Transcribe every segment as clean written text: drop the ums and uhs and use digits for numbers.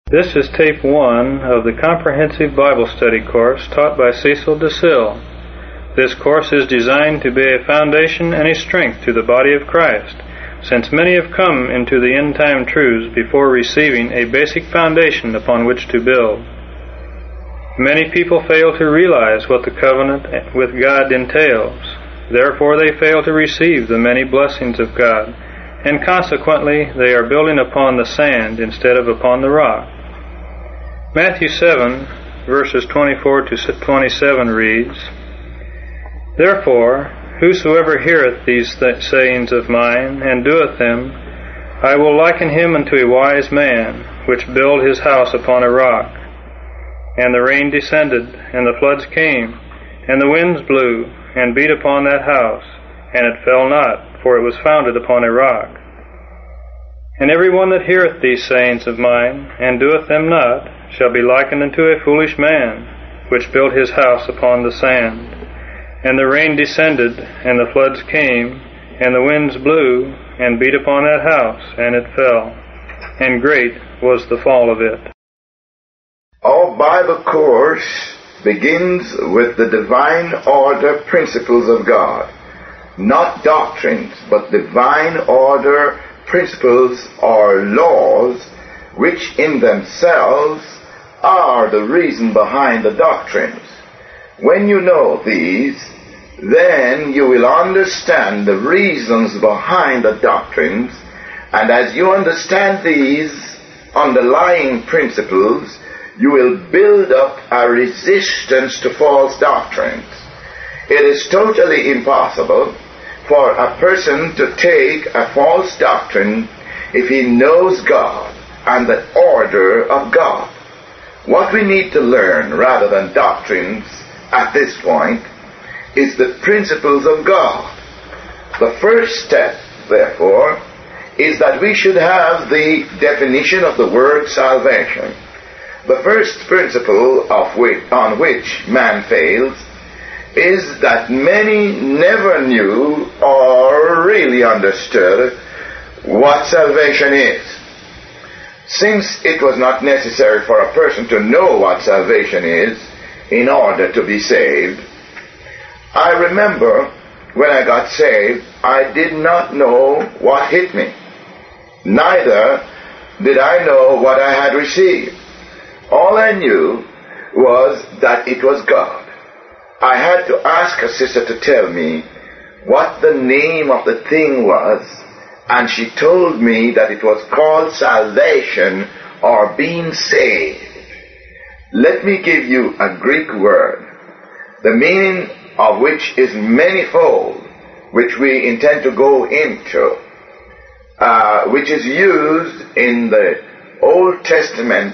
This is tape 1 of the Comprehensive Bible Study course taught by Cecil DeSille. This course is designed to be a foundation and a strength to the body of Christ, since many have come into the end-time truths before receiving a basic foundation upon which to build. Many people fail to realize what the covenant with God entails. Therefore, they fail to receive the many blessings of God, and consequently, they are building upon the sand instead of upon the rock. Matthew 7, verses 24 to 27 reads, "Therefore, whosoever heareth these sayings of mine, and doeth them, I will liken him unto a wise man, which built his house upon a rock. And the rain descended, and the floods came, and the winds blew, and beat upon that house, and it fell not, for it was founded upon a rock. And every one that heareth these sayings of mine, and doeth them not, shall be likened unto a foolish man, which built his house upon the sand. And the rain descended, and the floods came, and the winds blew, and beat upon that house, and it fell. And great was the fall of it." Our Bible course begins with the divine order principles of God. Not doctrines, but divine order principles or laws, which in themselves are the reason behind the doctrines. When you know these, then you will understand the reasons behind the doctrines, and as you understand these underlying principles, you will build up a resistance to false doctrines. It is totally impossible for a person to take a false doctrine if he knows God and the order of God. What we need to learn, rather than doctrines at this point, is the principles of God. The first step, therefore, is that we should have the definition of the word salvation. The first principle on which man fails is that many never knew or really understood what salvation is. Since it was not necessary for a person to know what salvation is in order to be saved, I remember when I got saved, I did not know what hit me. Neither did I know what I had received. All I knew was that it was God. I had to ask a sister to tell me what the name of the thing was, and she told me that it was called salvation or being saved. Let me give you a Greek word, the meaning of which is manifold, which we intend to go into, which is used in the Old Testament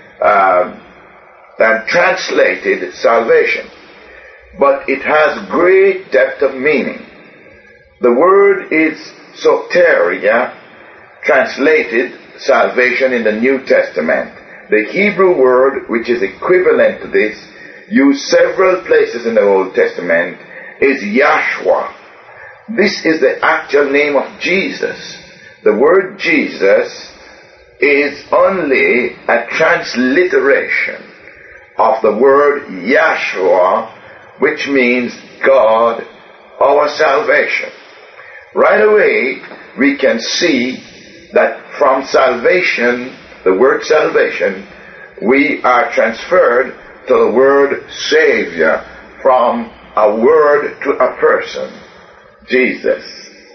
and translated salvation. But it has great depth of meaning. The word is soteria, translated salvation in the New Testament. The Hebrew word, which is equivalent to this, used several places in the Old Testament, is Yahshua. This is the actual name of Jesus. The word Jesus is only a transliteration of the word Yahshua, which means God, our salvation. Right away, we can see that from salvation, the word salvation, we are transferred to the word Savior, from a word to a person, Jesus.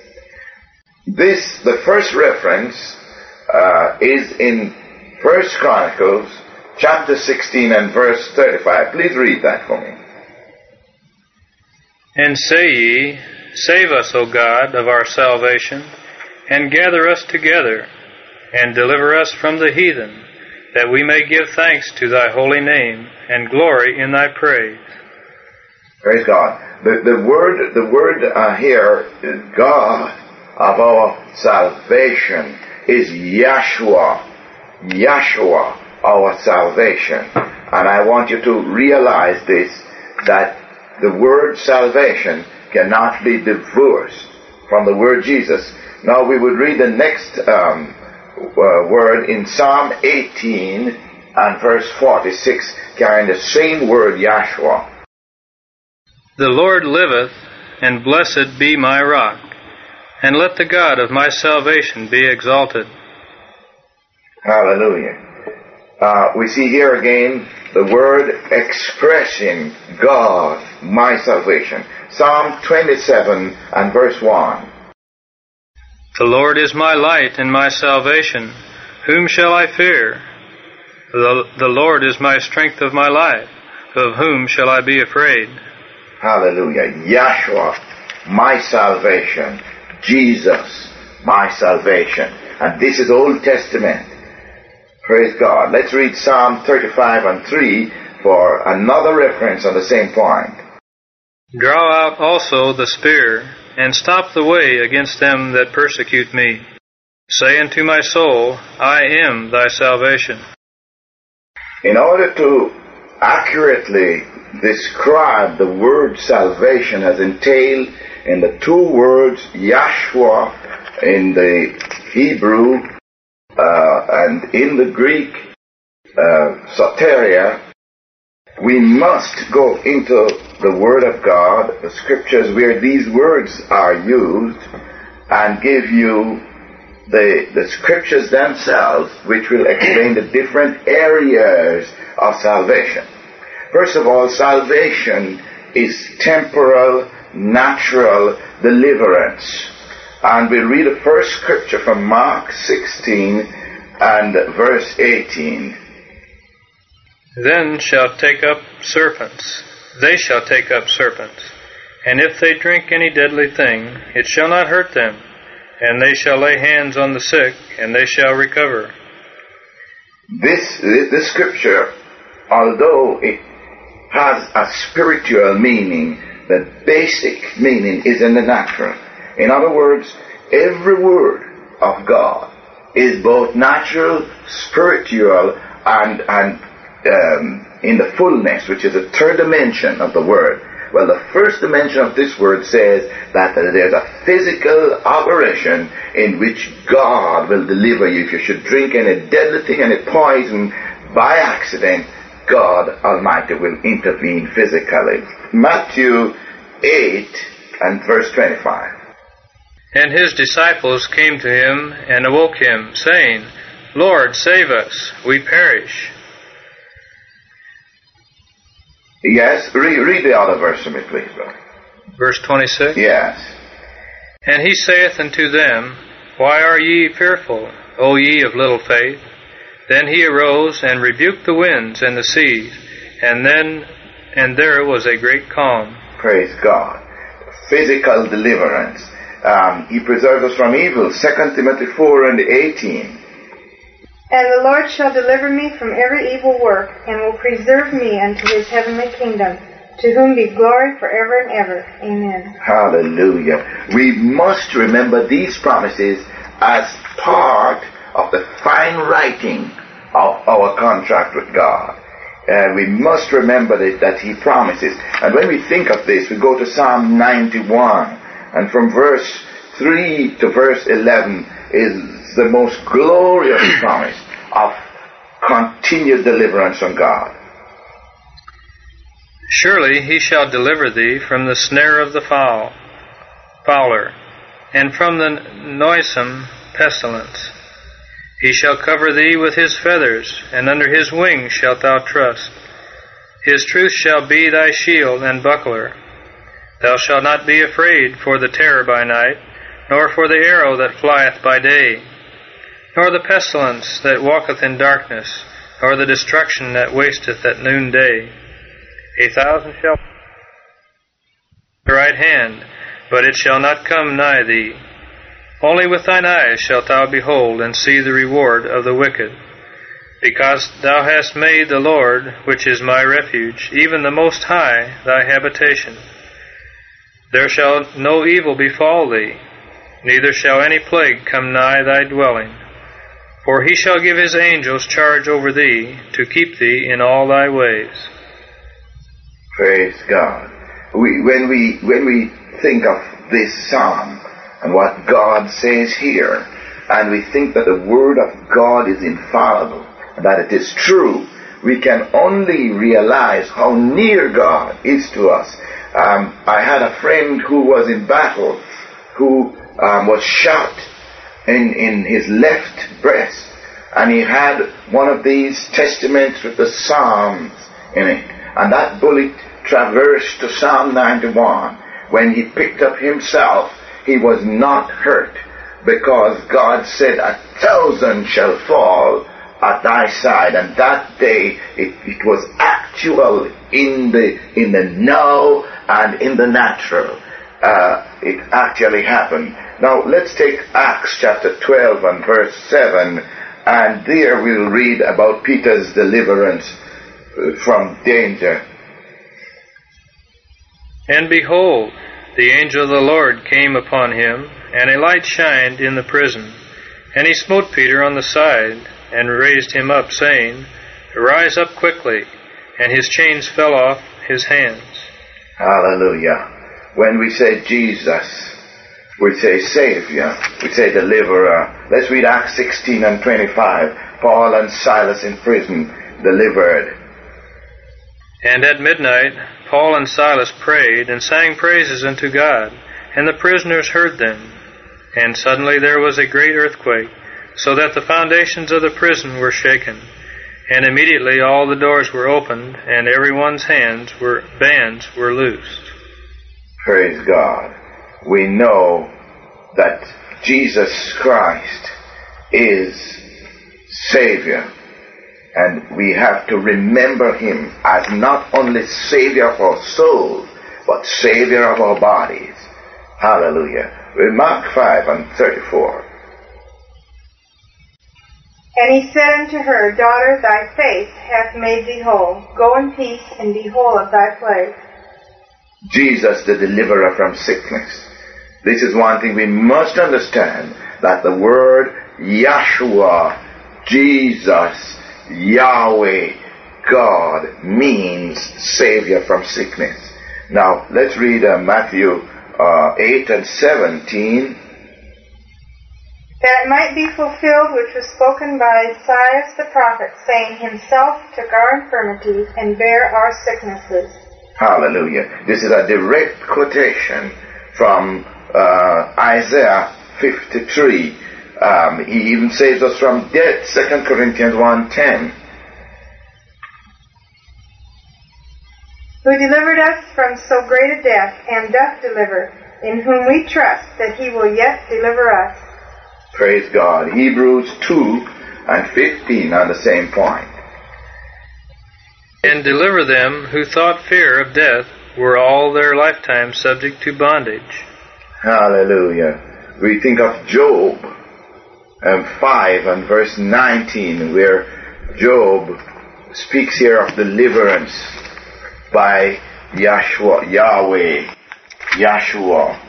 The first reference is in 1 Chronicles chapter 16 and verse 35. Please read that for me. "And say ye, Save us, O God, of our salvation, and gather us together, and deliver us from the heathen, that we may give thanks to thy holy name, and glory in thy praise." Praise God. The word here is God of our salvation is Yahshua. Yahshua, our salvation. And I want you to realize this, that the word salvation cannot be divorced from the word Jesus. Now we would read the next word in Psalm 18 and verse 46, carrying the same word, Yahshua. The Lord liveth, and blessed be my rock, and let the God of my salvation be exalted. Hallelujah. We see here again the word expressing God, my salvation. Psalm 27 and verse 1. The Lord is my light and my salvation. Whom shall I fear? The Lord is my strength of my life. Of whom shall I be afraid? Hallelujah. Yahshua, my salvation. Jesus, my salvation. And this is Old Testament. Praise God. Let's read Psalm 35 and 3 for another reference on the same point. Draw out also the spear, and stop the way against them that persecute me. Say unto my soul, I am thy salvation. In order to accurately describe the word salvation as entailed in the two words Yahshua in the Hebrew and in the Greek soteria, we must go into the Word of God, the Scriptures where these words are used, and give you the Scriptures themselves, which will explain the different areas of salvation. First of all, salvation is temporal, natural deliverance. And we'll read the first scripture from Mark 16 and verse 18. Then shall take up serpents. They shall take up serpents. And if they drink any deadly thing, it shall not hurt them. And they shall lay hands on the sick, and they shall recover. This scripture, although it has a spiritual meaning, the basic meaning is in the natural. In other words, every word of God is both natural, spiritual, and in the fullness, which is the third dimension of the word. Well, the first dimension of this word says that there's a physical operation in which God will deliver you. If you should drink any deadly thing, any poison, by accident, God Almighty will intervene physically. Matthew 8 and verse 25. And his disciples came to him and awoke him, saying, Lord, save us, we perish. Yes, read the other verse to me, please, brother. Verse 26? Yes. And he saith unto them, Why are ye fearful, O ye of little faith? Then he arose and rebuked the winds and the seas, and there was a great calm. Praise God. Physical deliverance. He preserves us from evil. 2 Timothy 4 and 18. And the Lord shall deliver me from every evil work, and will preserve me unto his heavenly kingdom, to whom be glory forever and ever. Amen. Hallelujah. We must remember these promises as part of the fine writing of our contract with God. We must remember that he promises. And when we think of this, we go to Psalm 91. And from verse 3 to verse 11 is the most glorious promise of continued deliverance from God. Surely he shall deliver thee from the snare of the fowler, and from the noisome pestilence. He shall cover thee with his feathers, and under his wings shalt thou trust. His truth shall be thy shield and buckler. Thou shalt not be afraid for the terror by night, nor for the arrow that flieth by day, nor the pestilence that walketh in darkness, nor the destruction that wasteth at noonday. 1,000 shall at thy right hand, but it shall not come nigh thee. Only with thine eyes shalt thou behold and see the reward of the wicked. Because thou hast made the Lord, which is my refuge, even the Most High, thy habitation. There shall no evil befall thee, neither shall any plague come nigh thy dwelling. For he shall give his angels charge over thee, to keep thee in all thy ways. Praise God. When we think of this psalm and what God says here, and we think that the Word of God is infallible, that it is true, we can only realize how near God is to us. I had a friend who was in battle, who was shot in his left breast, and he had one of these testaments with the Psalms in it, and that bullet traversed to Psalm 91. When he picked up himself, he was not hurt, because God said, 1,000 shall fall at thy side. And that day it was actual in the now and in the natural. It actually happened. Now let's take Acts chapter 12 and verse 7, and there we'll read about Peter's deliverance from danger. And behold, the angel of the Lord came upon him, and a light shined in the prison. And he smote Peter on the side, and raised him up, saying, Arise up quickly. And his chains fell off his hands. Hallelujah. When we say Jesus, we say Savior, we say Deliverer. Let's read Acts 16 and 25. Paul and Silas in prison, delivered. And at midnight Paul and Silas prayed, and sang praises unto God, and the prisoners heard them. And suddenly there was a great earthquake, so that the foundations of the prison were shaken. And immediately all the doors were opened, and everyone's bands were loosed. Praise God. We know that Jesus Christ is Savior. And we have to remember Him as not only Savior of our souls, but Savior of our bodies. Hallelujah. In Mark 5 and 34. And he said unto her, Daughter, thy faith hath made thee whole. Go in peace, and be whole of thy plague. Jesus, the deliverer from sickness. This is one thing we must understand, that the word Yahshua, Jesus, Yahweh, God, means Savior from sickness. Now, let's read Matthew 8 and 17. That it might be fulfilled which was spoken by Isaiah the prophet, saying, Himself took our infirmities and bare our sicknesses. Hallelujah. This is a direct quotation from Isaiah 53. He even saves us from death, 2 Corinthians 1:10. Who delivered us from so great a death, and doth deliver, in whom we trust that He will yet deliver us. Praise God. Hebrews 2 and 15 on the same point. And deliver them who thought fear of death were all their lifetime subject to bondage. Hallelujah. We think of Job 5 and verse 19, where Job speaks here of deliverance by Yahweh, Yahshua.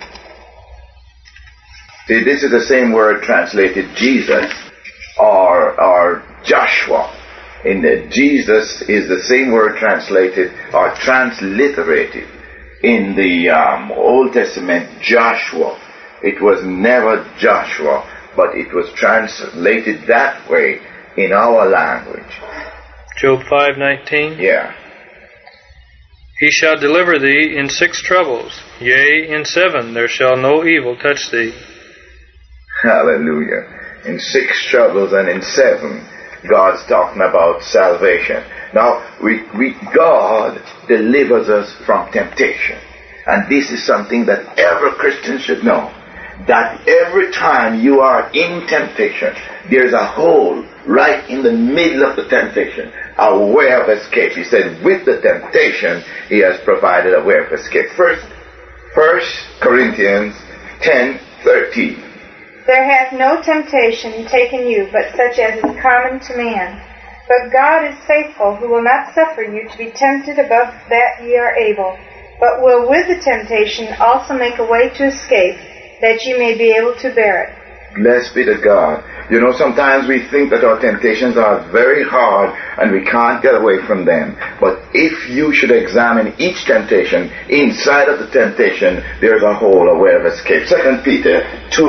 See, this is the same word translated Jesus or Joshua. Jesus is the same word translated or transliterated in the Old Testament, Joshua. It was never Joshua, but it was translated that way in our language. Job 5:19. Yeah. He shall deliver thee in 6 troubles, yea, in 7 there shall no evil touch thee. Hallelujah. In 6 troubles and in 7, God's talking about salvation. Now, God delivers us from temptation. And this is something that every Christian should know. That every time you are in temptation, there's a hole right in the middle of the temptation, a way of escape. He said, with the temptation, He has provided a way of escape. First Corinthians 10:13. There hath no temptation taken you, but such as is common to man. But God is faithful, who will not suffer you to be tempted above that ye are able, but will with the temptation also make a way to escape, that ye may be able to bear it. Blessed be to God. You know, sometimes we think that our temptations are very hard and we can't get away from them. But if you should examine each temptation, inside of the temptation, there's a hole, a way of escape. 2 Peter 2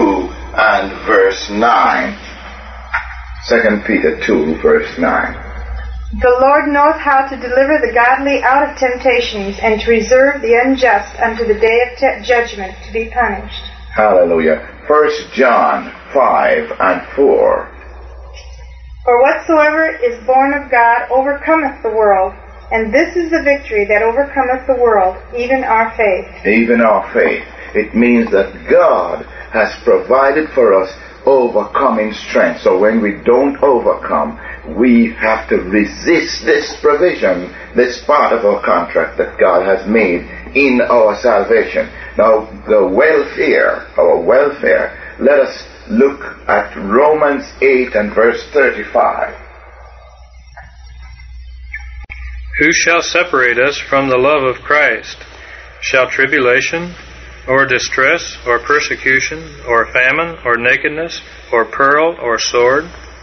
and verse 9. 2 Peter 2, verse 9. The Lord knoweth how to deliver the godly out of temptations, and to reserve the unjust unto the day of judgment to be punished. Hallelujah. 1 John 5 and 4. For whatsoever is born of God overcometh the world, and this is the victory that overcometh the world, even our faith. Even our faith. It means that God has provided for us overcoming strength. So when we don't overcome, we have to resist this provision, this part of our contract that God has made in our salvation. Now, our welfare, let us look at Romans 8 and verse 35. Who shall separate us from the love of Christ? Shall tribulation, or distress, or persecution, or famine, or nakedness, or peril, or sword?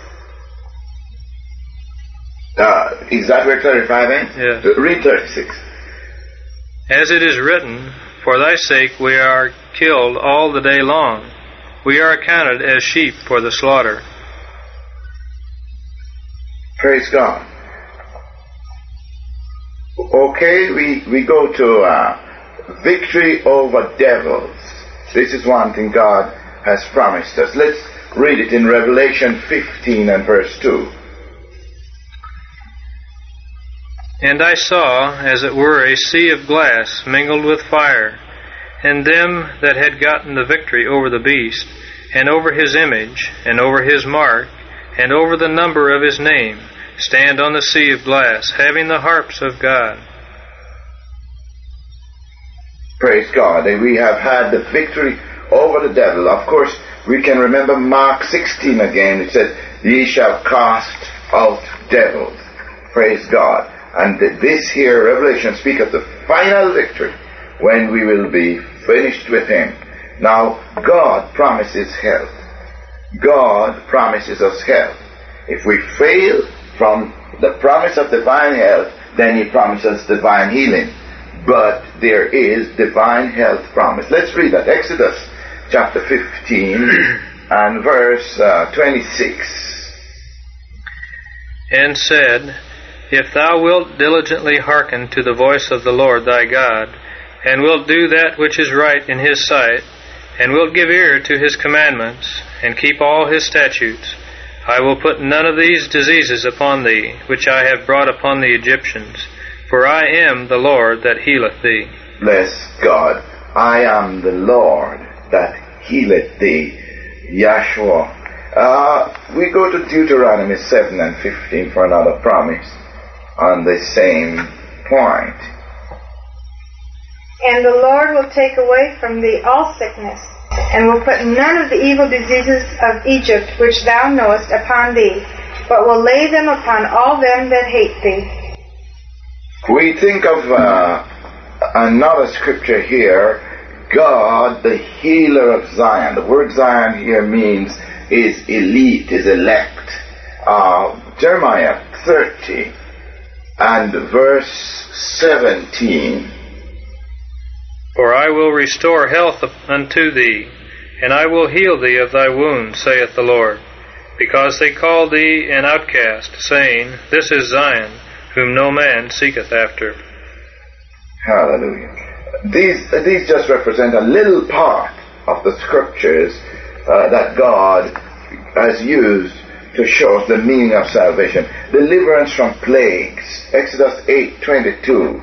Is that where 35 ends? Yes. Read 36. As it is written, for thy sake we are killed all the day long. We are accounted as sheep for the slaughter. Praise God. Okay, we go to victory over devils. This is one thing God has promised us. Let's read it in Revelation 15 and verse 2. And I saw, as it were, a sea of glass mingled with fire, and them that had gotten the victory over the beast, and over his image, and over his mark, and over the number of his name, stand on the sea of glass, having the harps of God. Praise God. And we have had the victory over the devil. Of course, we can remember Mark 16 again. It says, ye shall cast out devils. Praise God. And this here, Revelation, speaks of the final victory when we will be finished with him. Now, God promises health. God promises us health. If we fail from the promise of divine health, then he promises divine healing. But there is divine health promise. Let's read that. Exodus chapter 15 and verse 26. And said, if thou wilt diligently hearken to the voice of the Lord thy God, and wilt do that which is right in his sight, and wilt give ear to his commandments, and keep all his statutes, I will put none of these diseases upon thee, which I have brought upon the Egyptians, for I am the Lord that healeth thee. Bless God. I am the Lord that healeth thee. Yahshua. We go to Deuteronomy 7 and 15 for another promise on the same point. And the Lord will take away from thee all sickness, and will put none of the evil diseases of Egypt which thou knowest upon thee, but will lay them upon all them that hate thee. We think of another scripture here, God, the healer of Zion. The word Zion here means is elite, is elect. Jeremiah 30 and verse 17. For I will restore health unto thee, and I will heal thee of thy wounds, saith the Lord, because they call thee an outcast, saying, this is Zion, whom no man seeketh after. Hallelujah. These just represent a little part of the scriptures that God has used to show us the meaning of salvation. Deliverance from plagues. Exodus 8:22.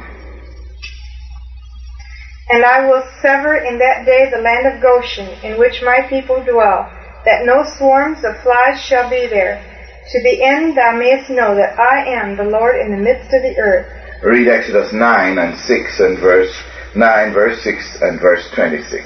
And I will sever in that day the land of Goshen, in which my people dwell, that no swarms of flies shall be there, to the end thou mayest know that I am the Lord in the midst of the earth. Read Exodus 9 and 6 and verse 9, verse 6 and verse 26.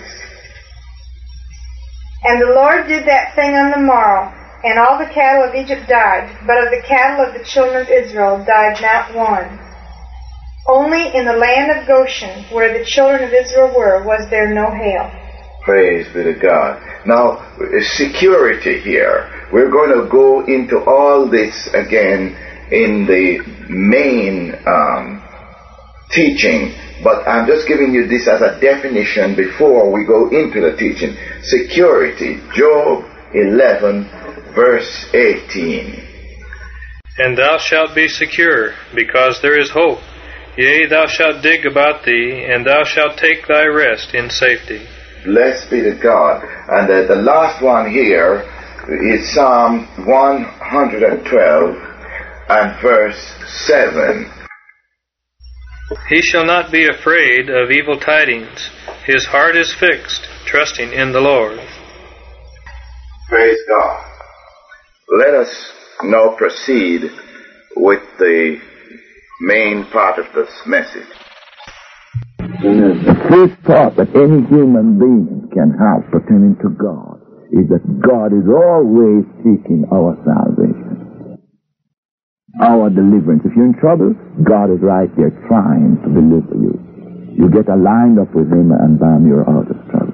And the Lord did that thing on the morrow, and all the cattle of Egypt died, but of the cattle of the children of Israel died not one. Only in the land of Goshen, where the children of Israel were, was there no hail. Praise be to God. Now, security here. We're going to go into all this again in the main teaching, but I'm just giving you this as a definition before we go into the teaching. Security, Job 11, verse 18. And thou shalt be secure, because there is hope. Yea, thou shalt dig about thee, and thou shalt take thy rest in safety. Blessed be to God. And the last one here is Psalm 112 and verse 7. He shall not be afraid of evil tidings. His heart is fixed, trusting in the Lord. Praise God. Let us now proceed with the main part of this message. The first thought that any human being can have pertaining to God is that God is always seeking our salvation, our deliverance. If you're in trouble, God is right there trying to deliver you. You get aligned up with Him, and bam, you're out of trouble.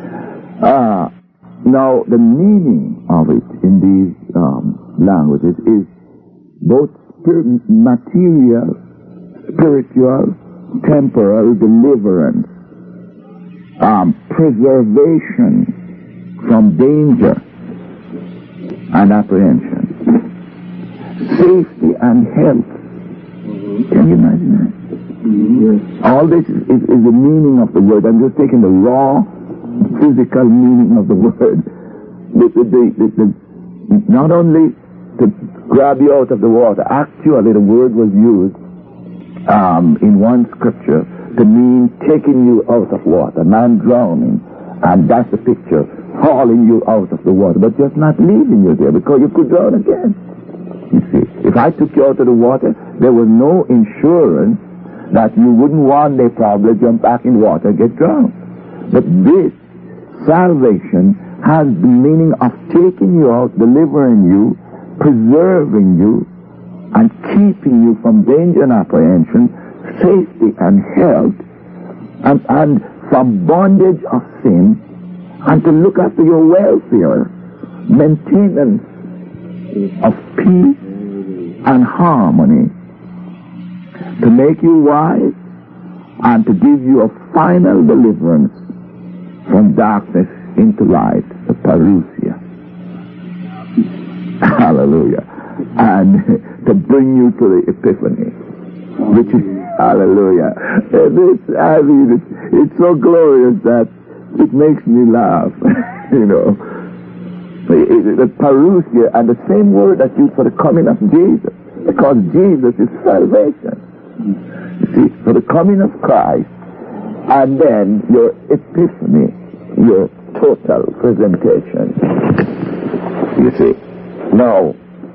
Now, the meaning of it in these languages is both material, spiritual, temporal deliverance, preservation from danger and apprehension, safety and health. Can you imagine that? All this is the meaning of the word. I'm just taking the raw physical meaning of the word. Not only to grab you out of the water. Actually, the word was used in one scripture to mean taking you out of water, man drowning, and that's the picture, hauling you out of the water, but just not leaving you there, because you could drown again. You see, if I took you out of the water, there was no insurance that you wouldn't one day probably jump back in water and get drowned. But this salvation has the meaning of taking you out, delivering you, preserving you, and keeping you from danger and apprehension, safety and health, and from bondage of sin, and to look after your welfare, maintenance of peace and harmony, to make you wise, and to give you a final deliverance from darkness into light, the parousia. Hallelujah. And to bring you to the epiphany, which is, hallelujah. It's so glorious that it makes me laugh. You know, the parousia, and the same word that's used for the coming of Jesus, because Jesus is salvation. You see, for the coming of Christ, and then your epiphany, your total presentation. You see, now,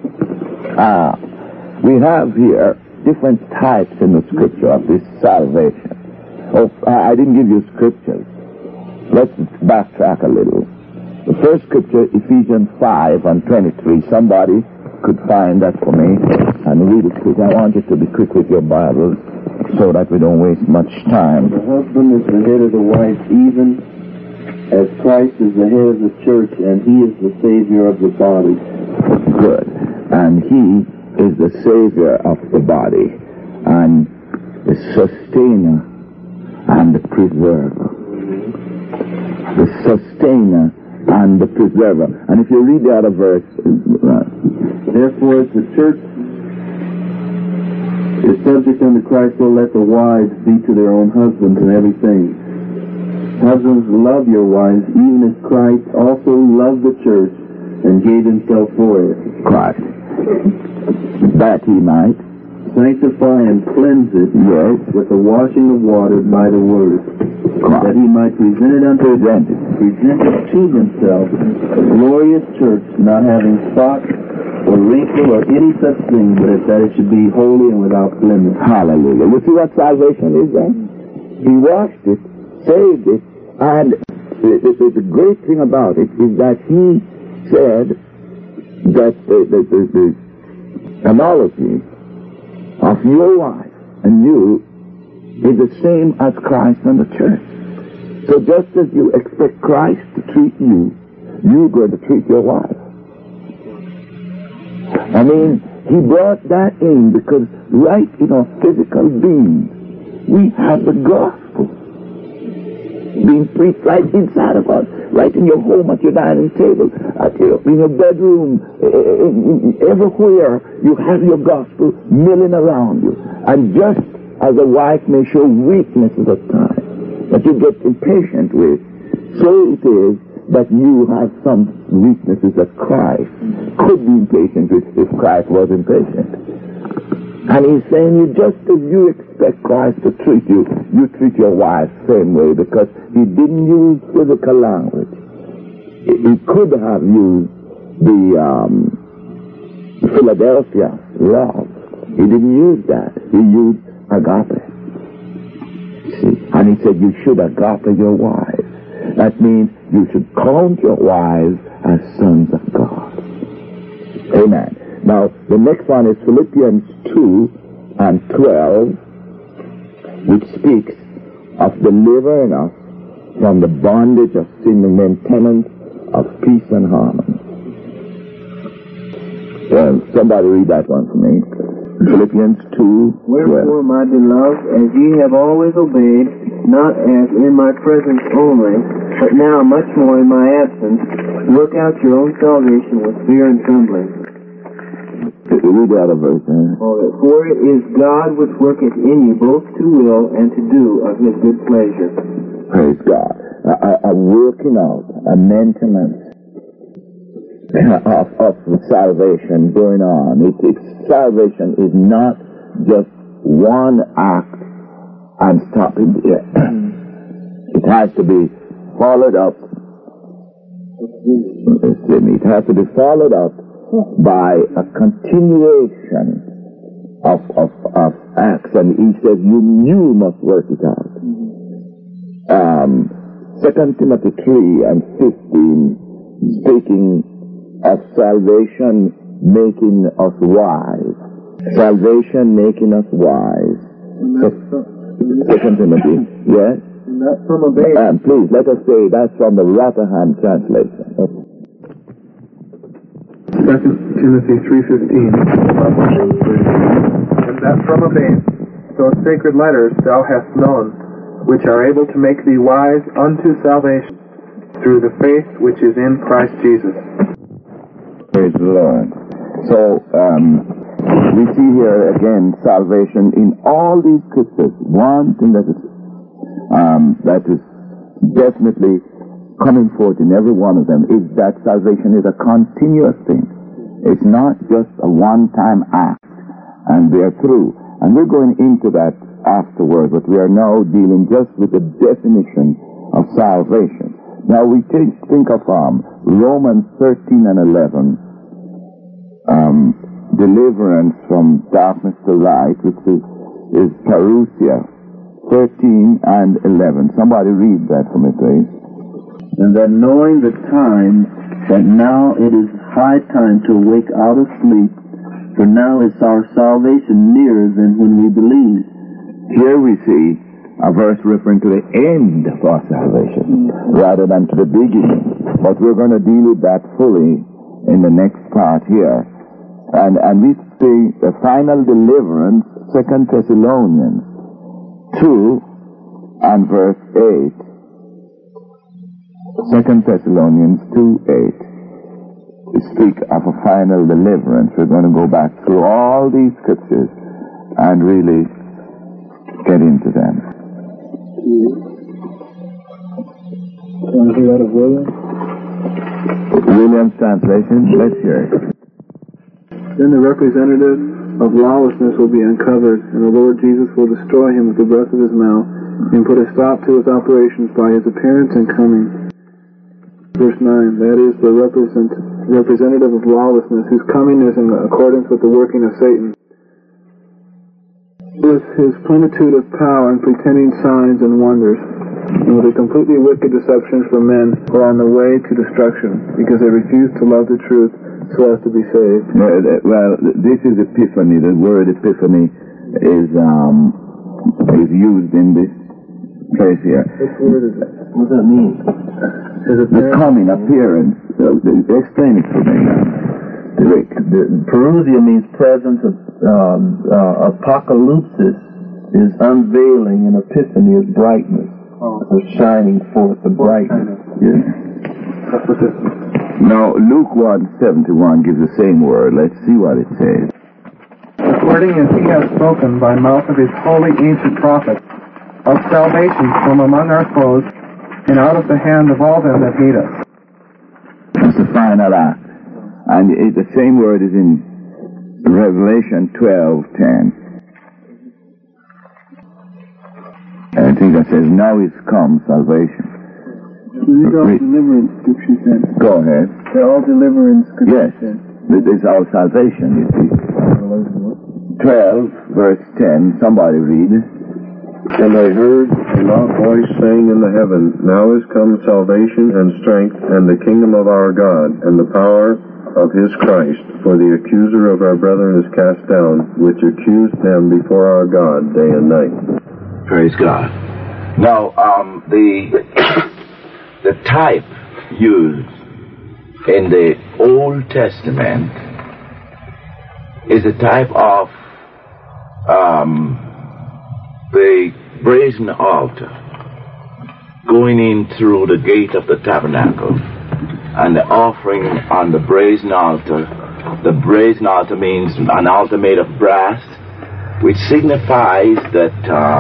we have here different types in the scripture of this salvation. I didn't give you scriptures. Let's backtrack a little. The first scripture, Ephesians 5 and 23. Somebody could find that for me and read it quick. I want you to be quick with your Bibles so that we don't waste much time. The husband is the head of the wife, even as Christ is the head of the church, and He is the Savior of the body. Good. And He is the Savior of the body, and the sustainer and the preserver. The sustainer and the preserver. And if you read the other verse, therefore, as the church is subject unto Christ, so let the wives be to their own husbands in everything. Husbands, love your wives, even as Christ also loved the church and gave Himself for it. Christ. That He might sanctify and cleanse it, yes, with the washing of water by the word, Christ, that He might present it to Himself a glorious church, not having spot or wrinkle or any such thing, but that it should be holy and without blemish. Hallelujah. You see what salvation is then? He washed it, saved it, and the great thing about it is that He said that the analogy of your wife and you is the same as Christ and the church. So just as you expect Christ to treat you, you're going to treat your wife. I mean, He brought that in because right in our physical being, We have the gospel being preached right inside of us, right in your home, at your dining table, in your bedroom, everywhere. You have your gospel milling around you. And just as a wife may show weaknesses at times that you get impatient with, so it is that you have some weaknesses that Christ could be impatient with if Christ was impatient. And he's saying, just as you expect Christ to treat you, you treat your wife the same way, because he didn't use physical language. He could have used the Philadelphia love. He didn't use that. He used agape. See? And he said, you should agape your wives. That means you should count your wives as sons of God. Amen. Now, the next one is Philippians 2 and 12, which speaks of delivering us from the bondage of sin and maintenance of peace and harmony. Somebody read that one for me. Philippians 2:12. Wherefore, my beloved, as ye have always obeyed, not as in my presence only, but now much more in my absence, work out your own salvation with fear and trembling. Read the other verse. For it is God which worketh in you both to will and to do of his good pleasure. Praise God. A working out, a maintenance of salvation going on. Salvation is not just one act and stopping there. It has to be followed up. It has to be followed up by a continuation of acts, and he says you must work it out. 2 Timothy 3 and 15, speaking of salvation making us wise. Salvation making us wise. 2 Timothy, yes? Not from a babe. Please, let us say that's from the Rotherham translation. 2 Timothy 3:15. And that from a babe, those sacred letters thou hast known, which are able to make thee wise unto salvation, through the faith which is in Christ Jesus. Praise the Lord. So, we see here again salvation in all these scriptures. One thing that is definitely coming forth in every one of them is that salvation is a continuous thing. It's not just a one-time act and they're through. And we're going into that afterwards, but we are now dealing just with the definition of salvation. Now we think of Romans 13 and 11, deliverance from darkness to light, which is parousia, 13 and 11. Somebody read that for me, please. And that knowing the time, that now it is high time to awake out of sleep, for now is our salvation nearer than when we believed. Here we see a verse referring to the end of our salvation, rather than to the beginning. But we're going to deal with that fully in the next part here. And we see the final deliverance, 2 Thessalonians 2 and verse 8. 2 Thessalonians 2:8. We speak of a final deliverance. We're going to go back through all these scriptures and really get into them. Want to hear that of William? William's translation? Let's hear it. Then the representative of lawlessness will be uncovered, and the Lord Jesus will destroy him with the breath of his mouth, and put a stop to his operations by his appearance and coming. Verse 9, that is the representative of lawlessness, whose coming is in accordance with the working of Satan, with his plenitude of power and pretending signs and wonders, and with a completely wicked deception for men who are on the way to destruction, because they refuse to love the truth so as to be saved. Well, this is epiphany. The word epiphany is used in this place here. What word is it? What does that mean? The coming appearance. Explain it for me now. The parousia means presence of apocalypsis, is unveiling and epiphany is brightness, or shining forth the brightness. Yes. Now, Luke 1:71 gives the same word. Let's see what it says. According as he has spoken by mouth of his holy ancient prophets, of salvation from among our foes, and out of the hand of all them that hate us. That's the final act. And the same word is in Revelation 12:10. And I think that says, now is come salvation. These are all deliverance scriptures then. Go ahead. They're all deliverance scriptures Yes. then. This is our salvation, you see. 12, verse 10. Somebody read it. And I heard a loud voice saying in the heaven, Now is come salvation and strength and the kingdom of our God and the power of his Christ, for the accuser of our brethren is cast down, which accused them before our God day and night. Praise God. Now, the type used in the Old Testament is a type of the brazen altar going in through the gate of the tabernacle, and the offering on the brazen altar. The brazen altar means an altar made of brass, which signifies that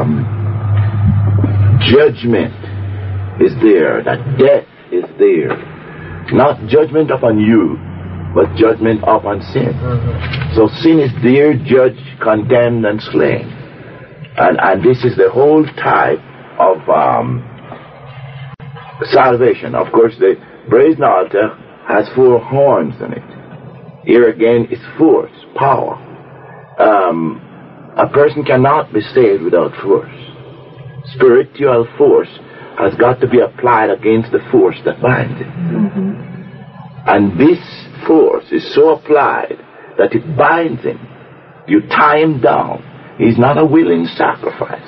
judgment is there, that death is there. Not judgment upon you, but judgment upon sin. So sin is there, judged, condemned, and slain. And this is the whole type of salvation. Of course, the brazen altar has 4 horns in it. Here again is force, power. A person cannot be saved without force. Spiritual force has got to be applied against the force that binds it. And this force is so applied that it binds him. You tie him down. He's not a willing sacrifice.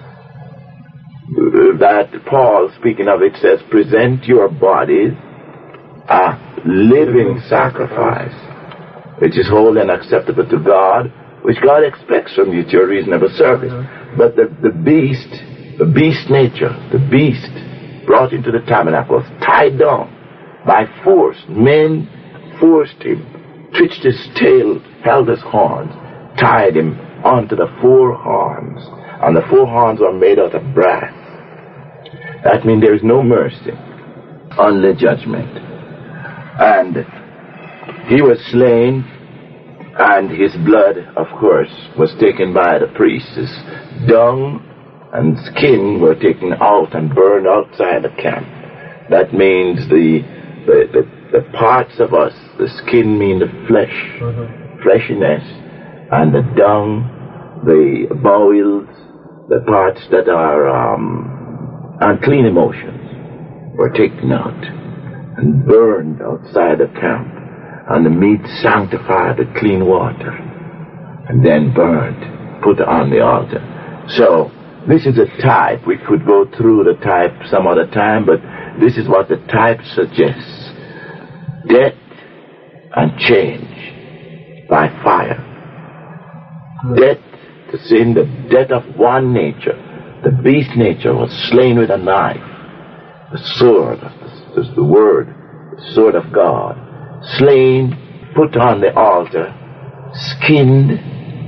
That Paul, speaking of it, says, present your bodies a living sacrifice, which is holy and acceptable to God, which God expects from you to your reasonable service. But the beast nature, the beast brought into the tabernacle was tied down by force. Men forced him, twitched his tail, held his horns, tied him onto the 4 horns, and the 4 horns were made out of brass. That means there is no mercy, only judgment. And he was slain, and his blood, of course, was taken by the priests. His dung and skin were taken out and burned outside the camp. That means the parts of us, the skin mean the flesh, fleshiness, and the dung, the bowels, the parts that are unclean emotions were taken out and burned outside the camp, and the meat sanctified with clean water and then burned, put on the altar. So this is a type. We could go through the type some other time, but this is what the type suggests. Death and change by fire. Death to sin, the death of one nature. The beast nature was slain with a knife. The sword, is the word, the sword of God. Slain, put on the altar, skinned,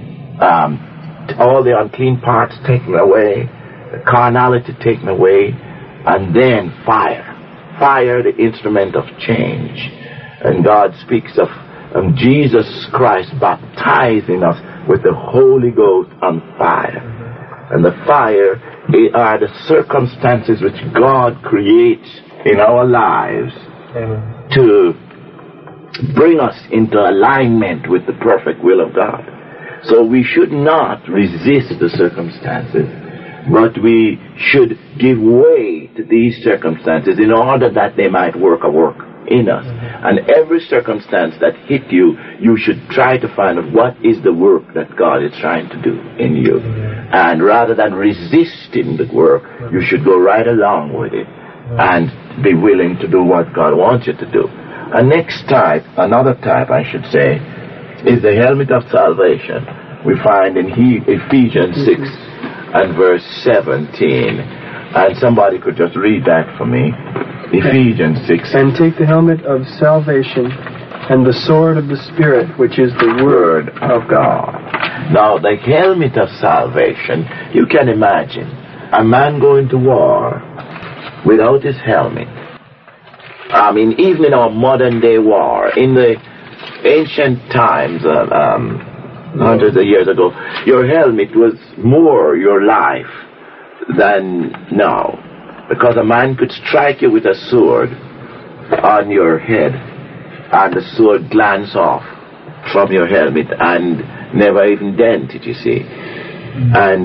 all the unclean parts taken away, the carnality taken away, and then fire. Fire, the instrument of change. And God speaks of Jesus Christ baptizing us with the Holy Ghost on fire. And the fire are the circumstances which God creates in our lives to bring us into alignment with the perfect will of God. So we should not resist the circumstances, but we should give way to these circumstances in order that they might work a work in us. And every circumstance that hit you, you should try to find out what is the work that God is trying to do in you. And rather than resisting the work, you should go right along with it and be willing to do what God wants you to do. A next type, another type I should say, is the helmet of salvation. We find in Ephesians 6 and verse 17. And somebody could just read that for me. Ephesians 6. And take the helmet of salvation and the sword of the Spirit, which is the Word of God. Now, the helmet of salvation, you can imagine a man going to war without his helmet. I mean, even in our modern day war, in the ancient times, hundreds of years ago, your helmet was more your life than now. Because a man could strike you with a sword on your head, and the sword glance off from your helmet and never even dent it, you see. And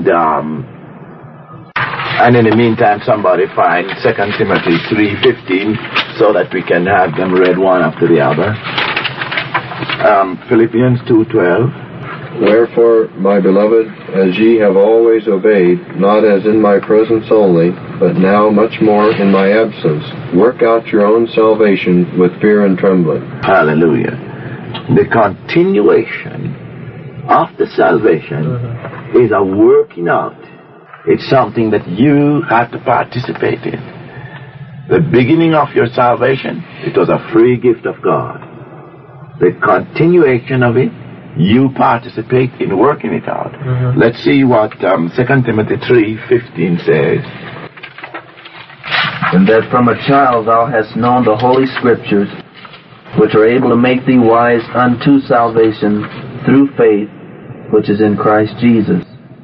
in the meantime, somebody find 2 Timothy 3:15 so that we can have them read one after the other. Philippians 2:12. Wherefore, my beloved, as ye have always obeyed, not as in my presence only, but now much more in my absence, work out your own salvation with fear and trembling. Hallelujah. The continuation of the salvation is a working out. It's something that you have to participate in. The beginning of your salvation, it was a free gift of God. The continuation of it, you participate in working it out. Let's see what 2 Timothy 3:15 says. And that from a child thou hast known the Holy Scriptures, which are able to make thee wise unto salvation through faith, which is in Christ Jesus.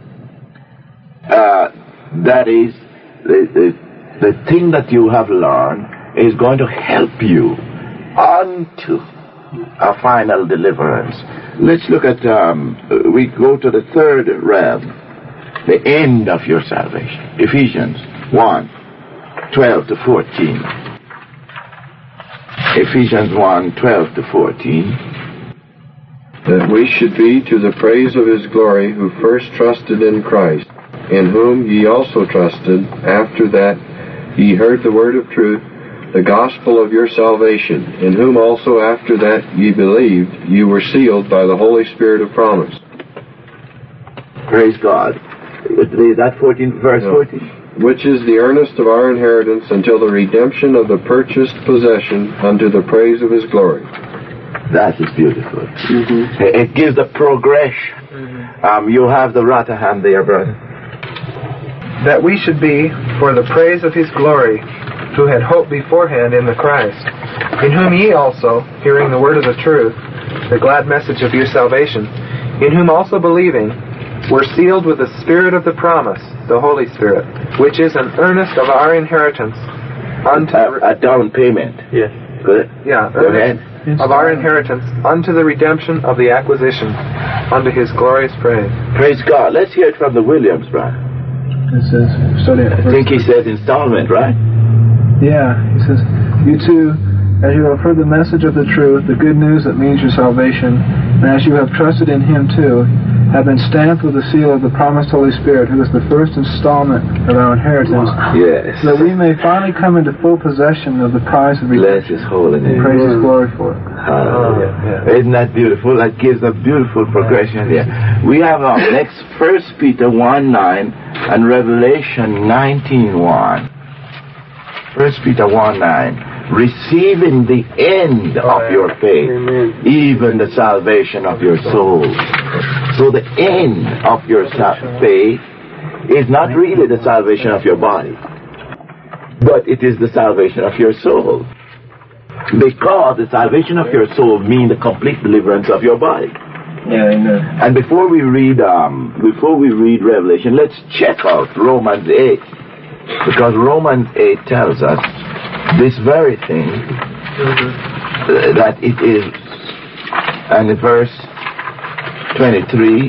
That is, the thing that you have learned is going to help you unto a final deliverance. Let's look at, we go to the third realm, the end of your salvation. Ephesians 1:12-14. Ephesians 1:12-14. That we should be to the praise of his glory, who first trusted in Christ, in whom ye also trusted, after that ye heard the word of truth, the gospel of your salvation, in whom also after that ye believed, ye were sealed by the Holy Spirit of promise. Praise God. Is that 14, verse 14? Which is the earnest of our inheritance until the redemption of the purchased possession unto the praise of his glory. That is beautiful. It gives a progression. You have the Rotterdam there, brother. That we should be for the praise of his glory, who had hoped beforehand in the Christ, in whom ye also, hearing the word of the truth, the glad message of your salvation, in whom also believing, were sealed with the Spirit of the promise, the Holy Spirit, which is an earnest of our inheritance unto a down payment. Yes. Good. Yeah. Go ahead. Of our inheritance unto the redemption of the acquisition, unto his glorious praise. Praise God. Let's hear it from the Williams, brother. It says, I think he says installment, right? Yeah, he says, you too, as you have heard the message of the truth, the good news that means your salvation, and as you have trusted in him too, have been stamped with the seal of the promised Holy Spirit, who is the first installment of our inheritance, yes, so that we may finally come into full possession of the prize of redemption. Bless his holy name. Praise his glory for it. Isn't that beautiful? That gives a beautiful progression there. We have next 1 Peter 1:9 and Revelation 19:1. 1 Peter 1:9. Receiving the end of your faith, even the salvation of your soul. So the end of your faith is not really the salvation of your body, but it is the salvation of your soul. Because the salvation of your soul means the complete deliverance of your body. Yeah, amen. And before we read Revelation, let's check out Romans 8, because Romans 8 tells us this very thing, that it is, and in verse 23,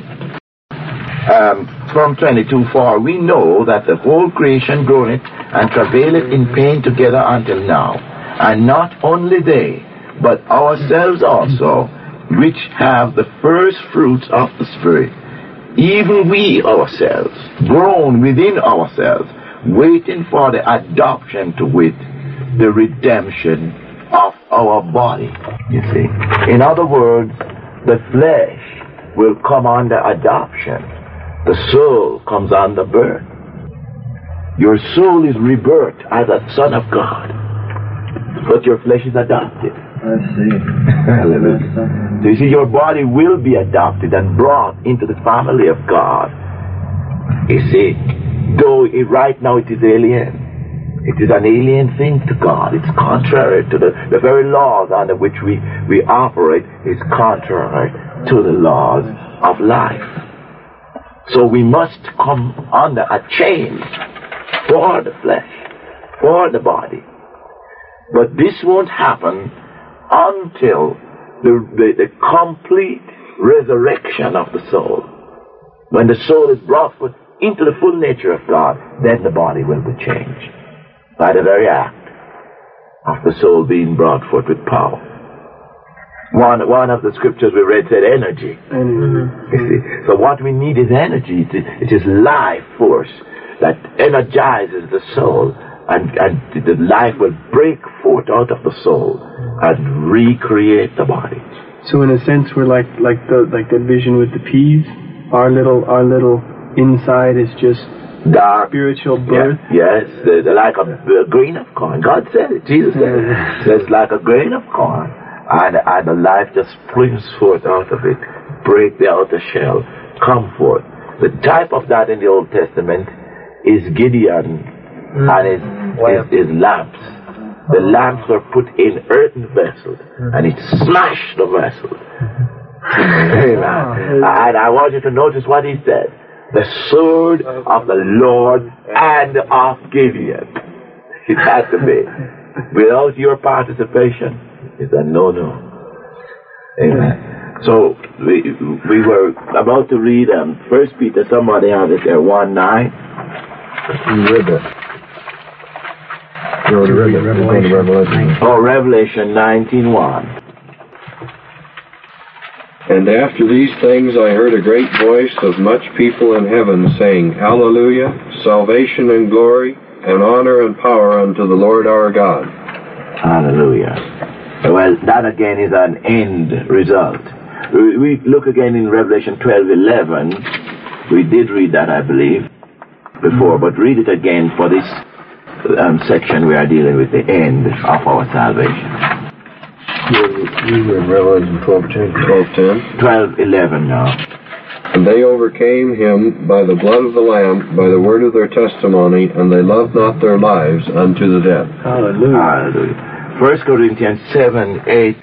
from 22, for we know that the whole creation groaneth and travaileth in pain together until now, and not only they, but ourselves also, which have the first fruits of the Spirit, even we ourselves, groan within ourselves, waiting for the adoption, to wit, the redemption of our body, you see. In other words, the flesh will come under adoption, The soul comes under birth. Your soul is rebirthed as a son of God, but your flesh is adopted. I see. Hallelujah. So you see, your body will be adopted and brought into the family of God. You see, though right now it is alien. It is an alien thing to God. It's contrary to the very laws under which we operate is contrary to the laws of life. So we must come under a change for the flesh, for the body. But this won't happen until the complete resurrection of the soul. When the soul is brought forth into the full nature of God, then the body will be changed by the very act of the soul being brought forth with power. One of the scriptures we read said energy. You see? So what we need is energy. It is life force that energizes the soul, and the life will break forth out of the soul and recreate the body. So in a sense, we're like that vision with the peas. Our little inside is just dark spiritual birth. Yeah. Yes, they're like a grain of corn. God said it. Jesus said it. It's like a grain of corn, and the life just springs forth out of it, break the outer shell, come forth. The type of that in the Old Testament is Gideon and his lamps. The lamps were put in earthen vessels, and it smashed the vessel. Amen. And I want you to notice what he said. The sword of the Lord and of Gideon. It had to be. Without your participation, it's a no-no. Amen. So we were about to read 1 Peter. Somebody has it there, 1:9. You read that. You already read that. Revelation. Oh, Revelation 19:1. And after these things I heard a great voice of much people in heaven saying, Hallelujah, salvation and glory and honor and power unto the Lord our God. Hallelujah. Well, that again is an end result. We look again in Revelation 12:11. We did read that, I believe, before, but read it again for this section. We are dealing with the end of our salvation. You read Revelation 12:10. 12:11 now. And they overcame him by the blood of the Lamb, by the word of their testimony, and they loved not their lives unto the death. Hallelujah. Hallelujah. 1 Corinthians 7:8.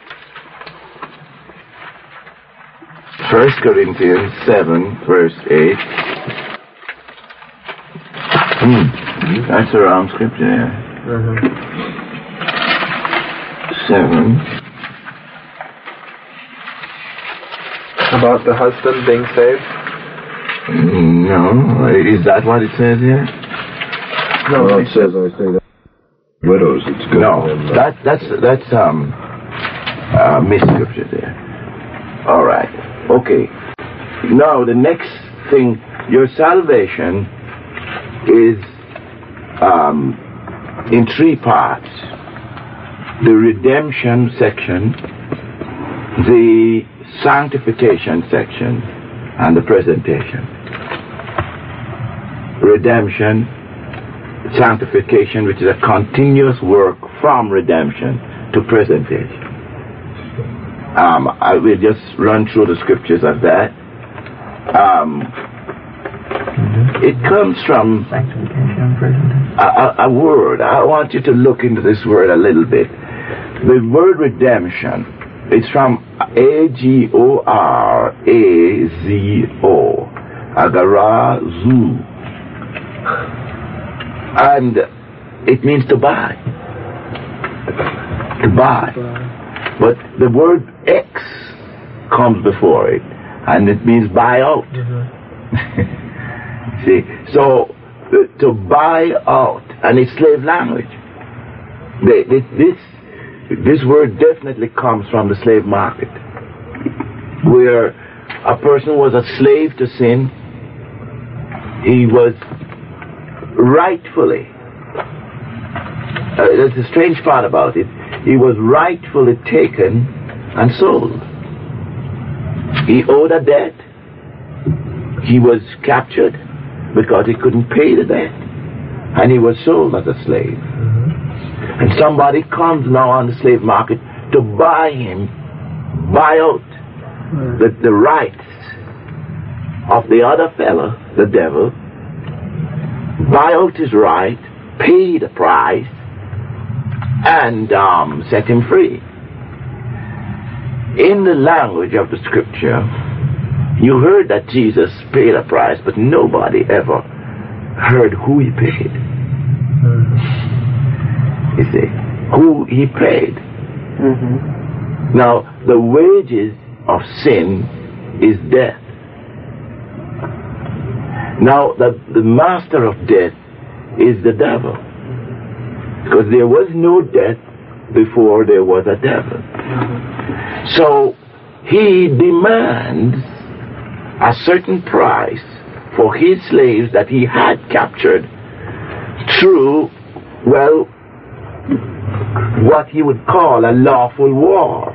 1 Corinthians 7, verse 8. That's the wrong scripture there. 7. About the husband being saved? No. Is that what it says here? No, it says, I say that. Widows, it's good. No, that's missed scripture there. All right. Okay. Now, the next thing, your salvation is in 3 parts. The redemption section, the sanctification section, and the presentation. Redemption, sanctification, which is a continuous work from redemption to presentation. I will just run through the scriptures of that. It comes from a word. I want you to look into this word a little bit. The word redemption is from Agorazo, agarazu, and it means to buy. To buy. But the word X comes before it, and it means buy out. See, so to buy out, and it's slave language. This word definitely comes from the slave market, where a person was a slave to sin. He was rightfully, there's a strange part about it, he was rightfully taken and sold. He owed a debt, He was captured because he couldn't pay the debt. And he was sold as a slave. And somebody comes now on the slave market to buy him, buy out the rights of the other fellow, the devil, buy out his right, pay the price, and set him free. In the language of the scripture, you heard that Jesus paid a price, but nobody ever heard who he paid. You see, who he paid. Now, the wages of sin is death. Now, the master of death is the devil. Because there was no death before there was a devil. So, he demands a certain price for his slaves that he had captured through, well, what he would call a lawful war.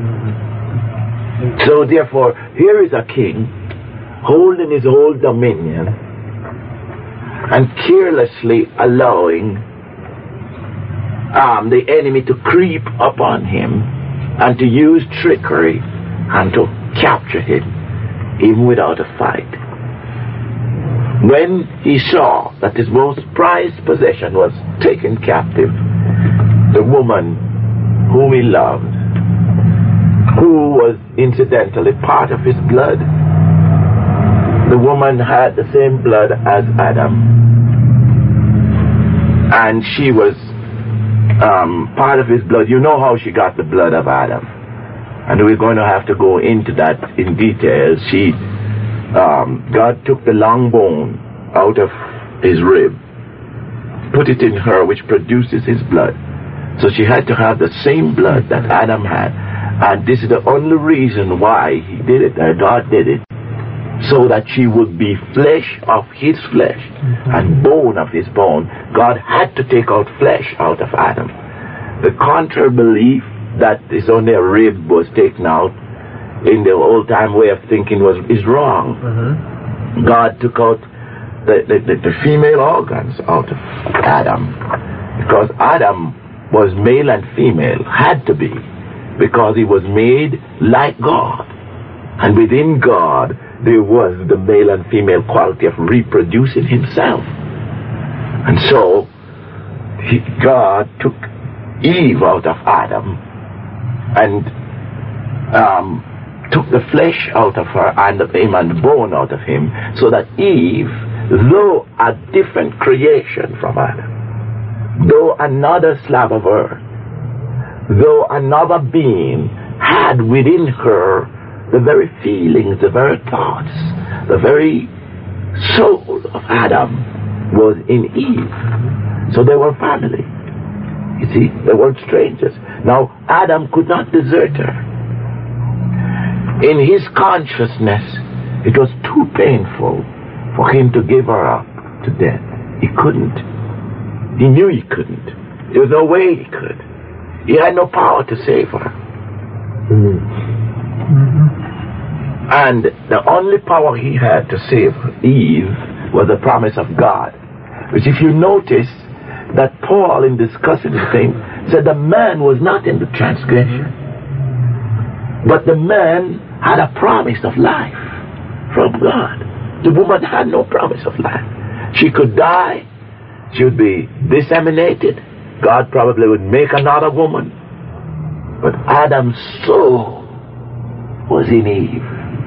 So therefore, here is a king holding his whole dominion and carelessly allowing the enemy to creep upon him and to use trickery and to capture him even without a fight. When he saw that his most prized possession was taken captive, the woman whom he loved, who was incidentally part of his blood, the woman had the same blood as Adam, and she was part of his blood. You know how she got the blood of Adam, and we're going to have to go into that in detail. God took the long bone out of his rib, put it in her, which produces his blood. So she had to have the same blood that Adam had. And this is the only reason why he did it, or God did it, so that she would be flesh of his flesh and bone of his bone. God had to take out flesh out of Adam. The contrary belief that his only a rib was taken out in the old-time way of thinking is wrong. God took out the female organs out of Adam, because Adam was male and female, had to be, because he was made like God, and within God there was the male and female quality of reproducing himself. And so God took Eve out of Adam and took the flesh out of her and of him and the bone out of him, so that Eve, though a different creation from Adam, though another slab of earth, though another being, had within her the very feelings, the very thoughts, the very soul of Adam was in Eve. So they were family. You see, they weren't strangers. Now, Adam could not desert her. In his consciousness, it was too painful for him to give her up to death. He couldn't. He knew he couldn't. There was no way he could. He had no power to save her. And the only power he had to save Eve was the promise of God. Which, if you notice, that Paul, in discussing the thing, said the man was not in the transgression, but the man had a promise of life from God. The woman had no promise of life. She could die. She would be disseminated. God probably would make another woman. But Adam's soul was in Eve.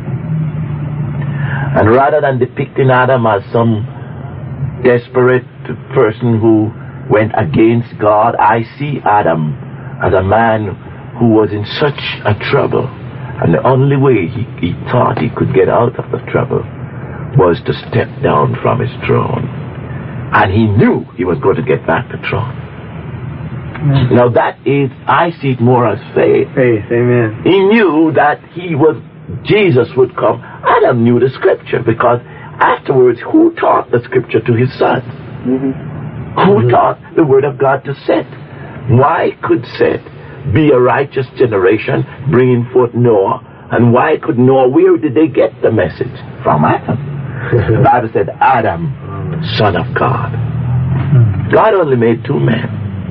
And rather than depicting Adam as some desperate person who went against God, I see Adam as a man who was in such a trouble. And the only way he thought he could get out of the trouble was to step down from his throne. And he knew he was going to get back the throne. Now that is, I see it more as faith. Faith, amen. He knew that Jesus would come. Adam knew the scripture, because afterwards, who taught the scripture to his son? Who taught the word of God to Seth? Why could Seth be a righteous generation, bringing forth Noah? And why could Noah, where did they get the message? From Adam. The Bible said Adam, son of God. God only made two men.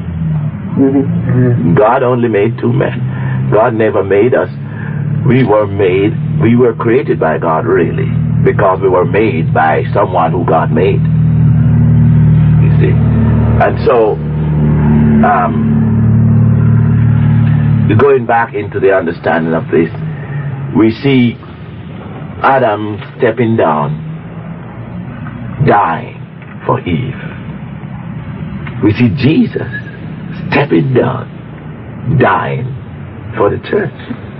God only made two men. God never made us. We were created by God, really, because we were made by someone who God made. You see? And so, going back into the understanding of this, we see Adam stepping down, dying for Eve. We see Jesus stepping down, dying for the church.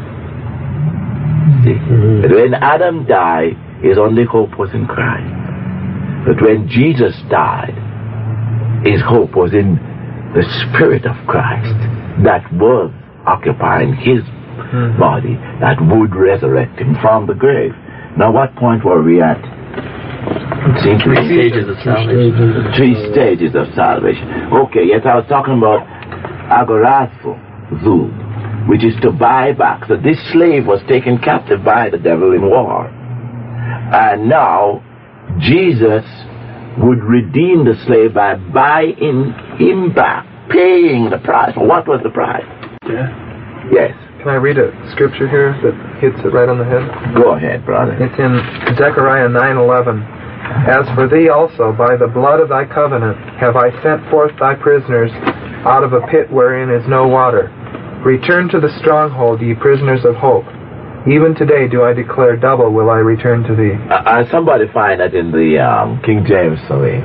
See? But when Adam died, his only hope was in Christ. But when Jesus died, his hope was in the Spirit of Christ that was occupying his body, that would resurrect him from the grave. Now, what point were we at? Three stages of salvation. 3 stages of salvation. Okay, yes, I was talking about agorazo, which is to buy back. So this slave was taken captive by the devil in war. And now, Jesus would redeem the slave by buying him back, paying the price. What was the price? Yeah. Yes. Can I read a scripture here that hits it right on the head? Go ahead, brother. It's in Zechariah 9:11. As for thee also, by the blood of thy covenant, have I sent forth thy prisoners out of a pit wherein is no water. Return to the stronghold, ye prisoners of hope. Even today do I declare, double will I return to thee. Somebody find that in the King James for me.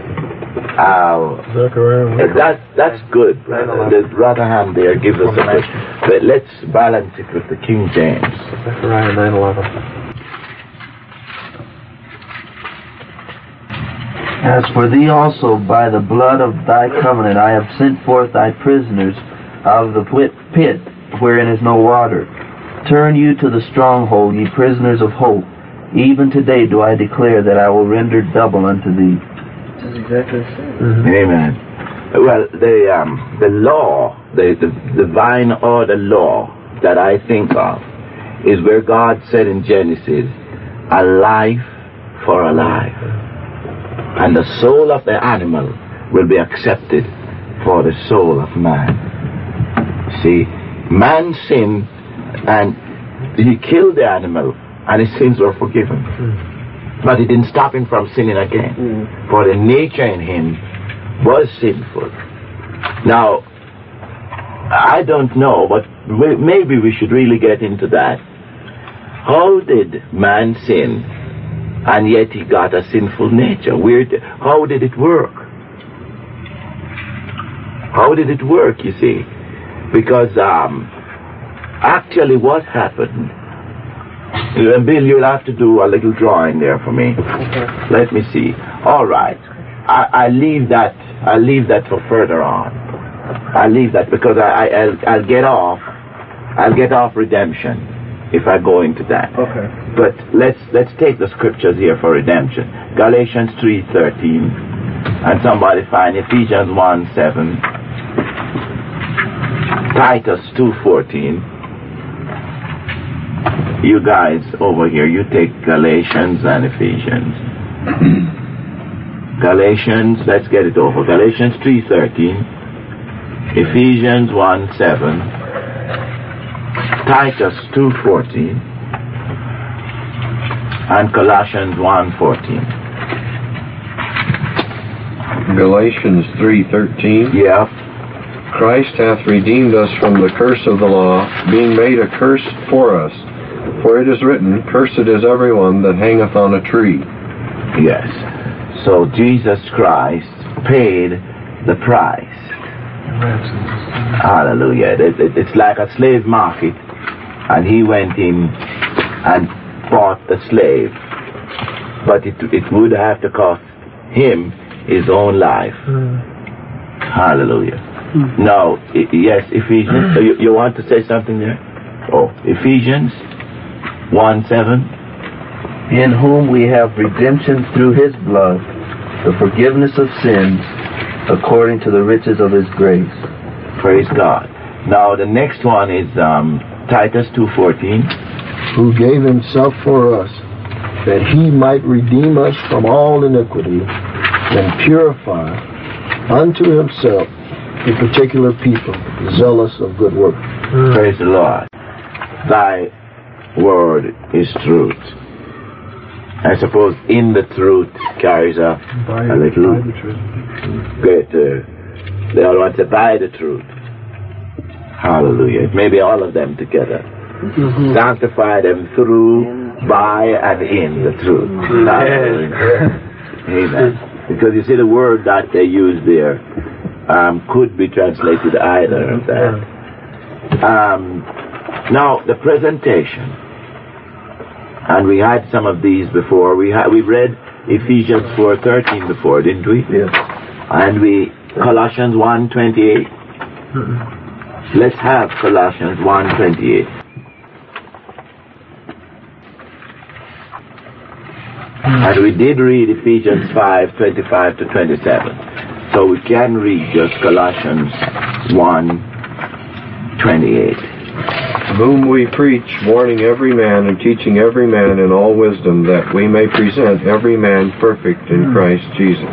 That's good, brother. The Rotherham there gives us a bit. But let's balance it with the King James. Zechariah 9:11. As for thee also, by the blood of thy covenant, I have sent forth thy prisoners out of the pit wherein is no water. Turn you to the stronghold, ye prisoners of hope. Even today do I declare that I will render double unto thee. That's exactly the same. Amen. Well, the law, the divine order law that I think of is where God said in Genesis, a life for a life. And the soul of the animal will be accepted for the soul of man. See, man sinned and he killed the animal and his sins were forgiven. But it didn't stop him from sinning again. For the nature in him was sinful. Now, I don't know, but maybe we should really get into that. How did man sin and yet he got a sinful nature? How did it work? How did it work, you see? Because actually what happened, Bill, you'll have to do a little drawing there for me. Okay. Let me see. All right. I leave that for further on. I leave that because I'll get off redemption if I go into that. Okay. But let's take the scriptures here for redemption. Galatians 3:13, and somebody find Ephesians 1:7, Titus 2:14. You guys over here, you take Galatians and Ephesians. Galatians, let's get it over. Galatians 3:13, Ephesians 1:7, Titus 2:14, and Colossians 1:14. Galatians 3:13. Yeah. Christ hath redeemed us from the curse of the law, being made a curse for us. For it is written, cursed is everyone that hangeth on a tree. Yes. So Jesus Christ paid the price. Hallelujah. It's like a slave market, and he went in and bought the slave. But it would have to cost him his own life. Hallelujah. Now, yes, Ephesians. You want to say something there? Oh, Ephesians 1:7. In whom we have redemption through his blood, the forgiveness of sins, according to the riches of his grace. Praise God. Now the next one is Titus 2:14. Who gave himself for us, that he might redeem us from all iniquity and purify unto himself a particular people, zealous of good work. Praise the Lord. Thy word is truth. I suppose in the truth carries a little greater. They all want to buy the truth. Hallelujah. It may be all of them together. Sanctify them through, by, and in the truth. Amen. Because you see, the word that they use there could be translated either of that. Now, the presentation. And we had some of these before. We read Ephesians 4:13 before, didn't we? Yes. And Colossians 1:28. Let's have Colossians 1:28. And we did read Ephesians 5:25 to 27. So we can read just Colossians 1:28. Whom we preach, warning every man and teaching every man in all wisdom, that we may present every man perfect in Christ Jesus.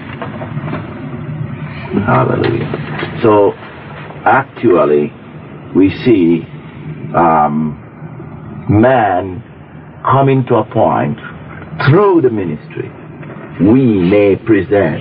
Hallelujah. So, actually, we see man coming to a point through the ministry we may present,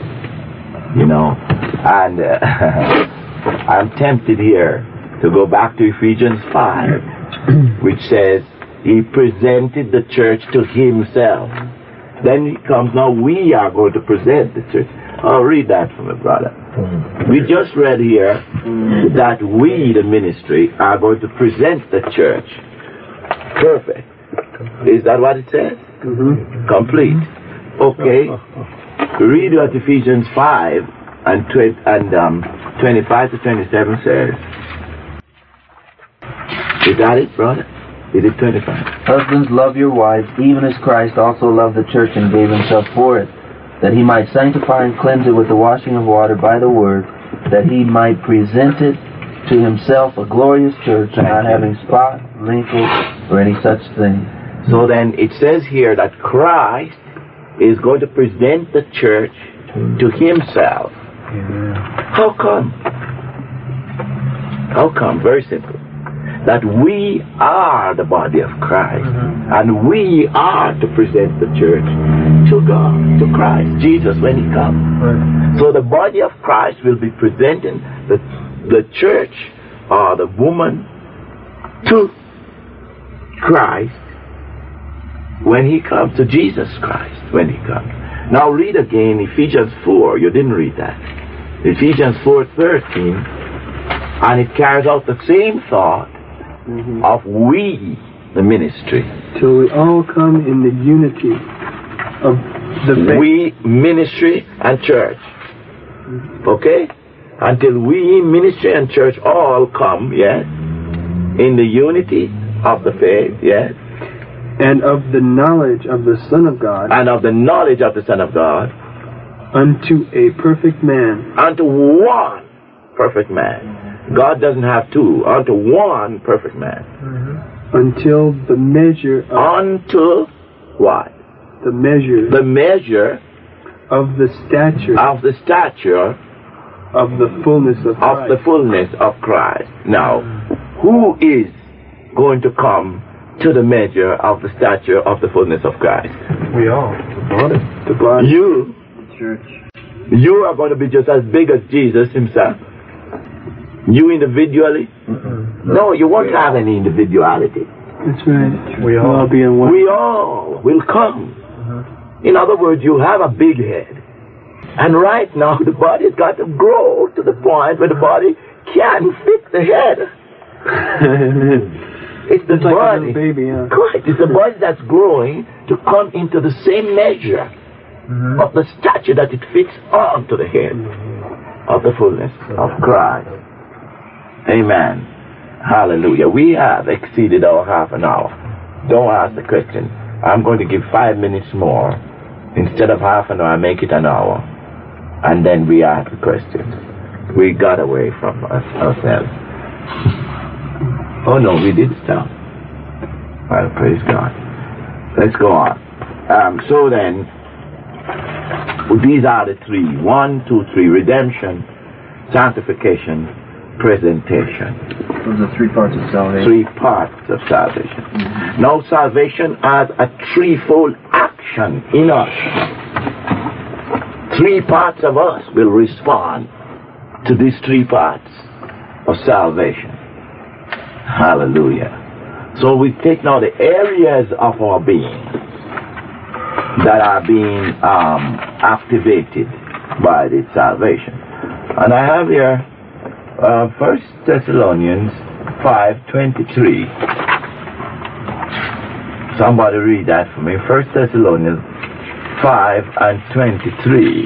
and I'm tempted here to go back to Ephesians 5, which says he presented the church to himself. Then he comes, now we are going to present the church. I'll read that from my brother. We just read here that we, the ministry, are going to present the church perfect. Is that what it says? Complete. Okay. Read what Ephesians 5 and 25 to 27 says. Is that it, brother? Is it 25? Husbands, love your wives, even as Christ also loved the church and gave himself for it, that he might sanctify and cleanse it with the washing of water by the word, that he might present it to himself a glorious church, not having spot, wrinkle, or any such thing. So then it says here that Christ is going to present the church to himself. How come? How come? Very simple. That we are the body of Christ, and we are to present the church to God, to Christ, Jesus, when he comes. So the body of Christ will be presenting the church or the woman to Christ when he comes, to Jesus Christ when he comes. Now read again Ephesians 4. You didn't read that. Ephesians 4:13, and it carries out the same thought of we, the ministry. Till we all come in the unity of the faith. We, ministry, and church. Okay? Until we, ministry, and church all come, yes, in the unity of the faith, yes, and of the knowledge of the Son of God. And of the knowledge of the Son of God. Unto a perfect man. Unto one perfect man. God doesn't have two. Unto one perfect man. Until the measure of... Unto what? The measure. The measure of the stature. Of the stature. Of the fullness of Christ. Of the fullness of Christ. Now, who is going to come to the measure of the stature of the fullness of Christ? We all. The body. You. The church. You are going to be just as big as Jesus himself. You individually? No, you won't have any individuality. That's right. We all be in one. We all will come. In other words, you have a big head. And right now, the body's got to grow to the point where the body can fit the head. It's the body. Like a little baby, yeah. Correct. It's the body that's growing to come into the same measure of the stature that it fits onto the head of the fullness of Christ. Amen. Hallelujah. We have exceeded our half an hour. Don't ask the question. I'm going to give 5 minutes more. Instead of half an hour, make it an hour. And then we ask the questions. We got away from ourselves. Oh no, we did stop. Well, praise God. Let's go on. So then, these are the three. 1, 2, 3. Redemption, sanctification, presentation. Those are 3 parts of salvation. 3 parts of salvation. Mm-hmm. Now salvation has a threefold action in us. 3 parts of us will respond to these 3 parts of salvation. Hallelujah. So we take now the areas of our being that are being activated by this salvation. And I have here 1 Thessalonians 5:23. Somebody read that for me. 1 Thessalonians 5:23.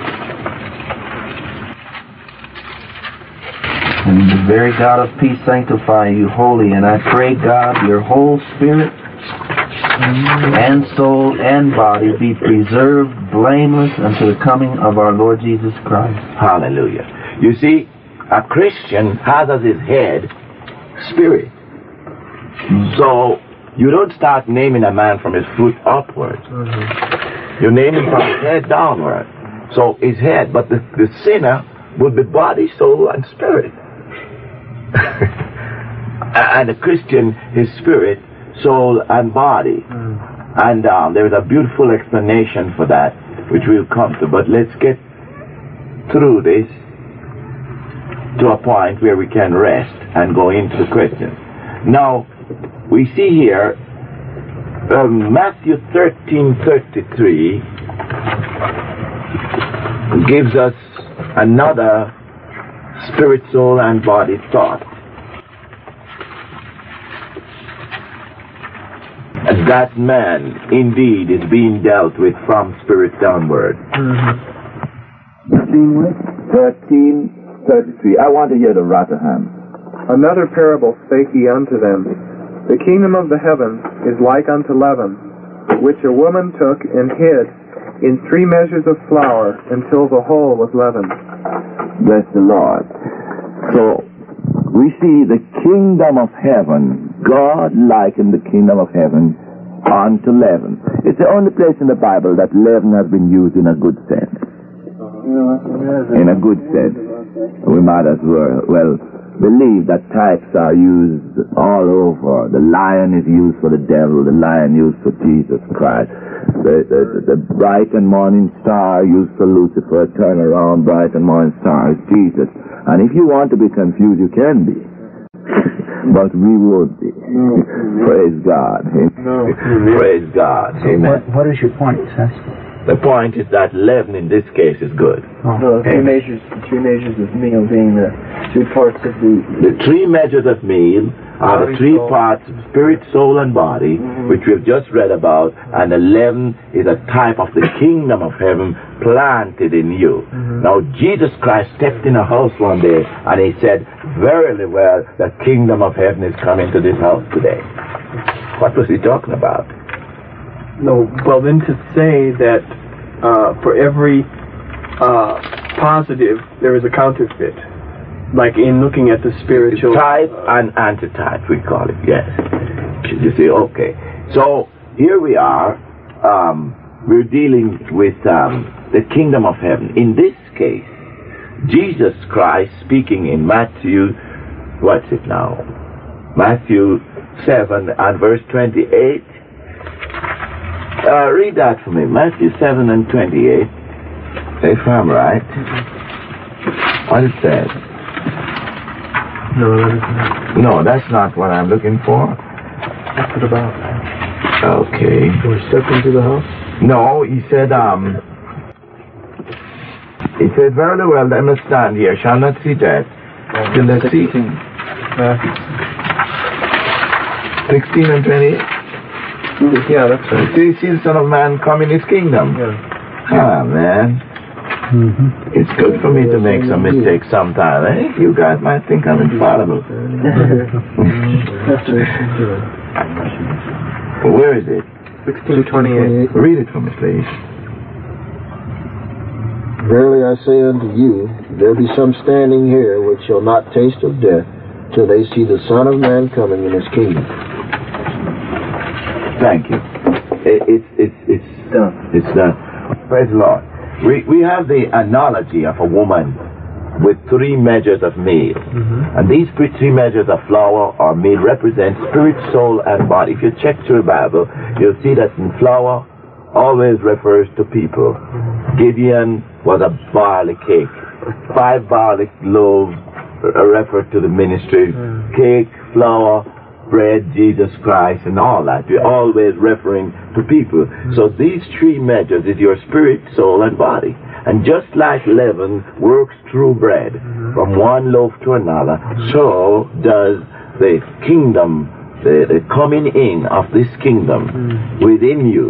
And the very God of peace sanctify you wholly, and I pray God your whole spirit and soul and body be preserved blameless unto the coming of our Lord Jesus Christ. Hallelujah. You see, a Christian has as his head spirit. So you don't start naming a man from his foot upward. You name him from his head downward. So his head, but the sinner would be body, soul, and spirit. And the Christian, his spirit, soul, and body. And there is a beautiful explanation for that, which we'll come to. But let's get through this to a point where we can rest and go into the questions. Now, we see here Matthew 13:33 gives us another spirit, soul, and body thought. That man indeed is being dealt with from spirit downward. 13:33. I want to hear the Rotherham. Another parable spake he unto them. The kingdom of the heavens is like unto leaven, which a woman took and hid in 3 measures of flour until the whole was leavened. Bless the Lord. So, we see the kingdom of heaven. God likened the kingdom of heaven unto leaven. It's the only place in the Bible that leaven has been used in a good sense. In a good sense. We might as well believe that types are used all over. The lion is used for the devil, the lion used for Jesus Christ. The bright and morning star used for Lucifer, turn around, bright and morning star is Jesus. And if you want to be confused, you can be. But we won't be. Praise God. Praise God. Amen. What is your point, Seth? The point is that leaven in this case is good. The 3 measures of meal being the 3 parts of the 3 measures of meal are the 3 parts of spirit, soul, and body, which we've just read about, and the leaven is a type of the kingdom of heaven planted in you. Now, Jesus Christ stepped in a house one day, and he said, "Verily, well, the kingdom of heaven is coming to this house today." What was he talking about? No, well, then to say that for every positive, there is a counterfeit. Like in looking at the spiritual... Type and antitype, we call it, yes. You see, okay. So, here we are. We're dealing with the kingdom of heaven. In this case, Jesus Christ speaking in Matthew, what's it now? Matthew 7 and verse 28. Read that for me. Matthew 7 and 28. If I'm right. What it says. No, that's not what I'm looking for. What's it about? Okay. We're stepping into the house? No, he said, "Verily well, let me stand here, shall not see death, till they see." 16 and 28. Yeah, that's right. See the Son of Man come in his kingdom. Yeah. Ah, man. It's good for me to make some mistakes sometimes, eh? You guys might think I'm infallible. Where is it? 16:28. Read it for me, please. Verily I say unto you, there be some standing here which shall not taste of death till they see the Son of Man coming in his kingdom. Thank you. It's done. It's done. Praise the Lord. We have the analogy of a woman with 3 measures of meal. And these 3 measures of flour or meal represent spirit, soul, and body. If you check through the Bible, you'll see that in flour always refers to people. Gideon was a barley cake. 5 barley loaves refer to the ministry. Cake, flour, bread, Jesus Christ, and all that. We're always referring to people. So these 3 measures is your spirit, soul, and body. And just like leaven works through bread from one loaf to another, so does the kingdom, the coming in of this kingdom within you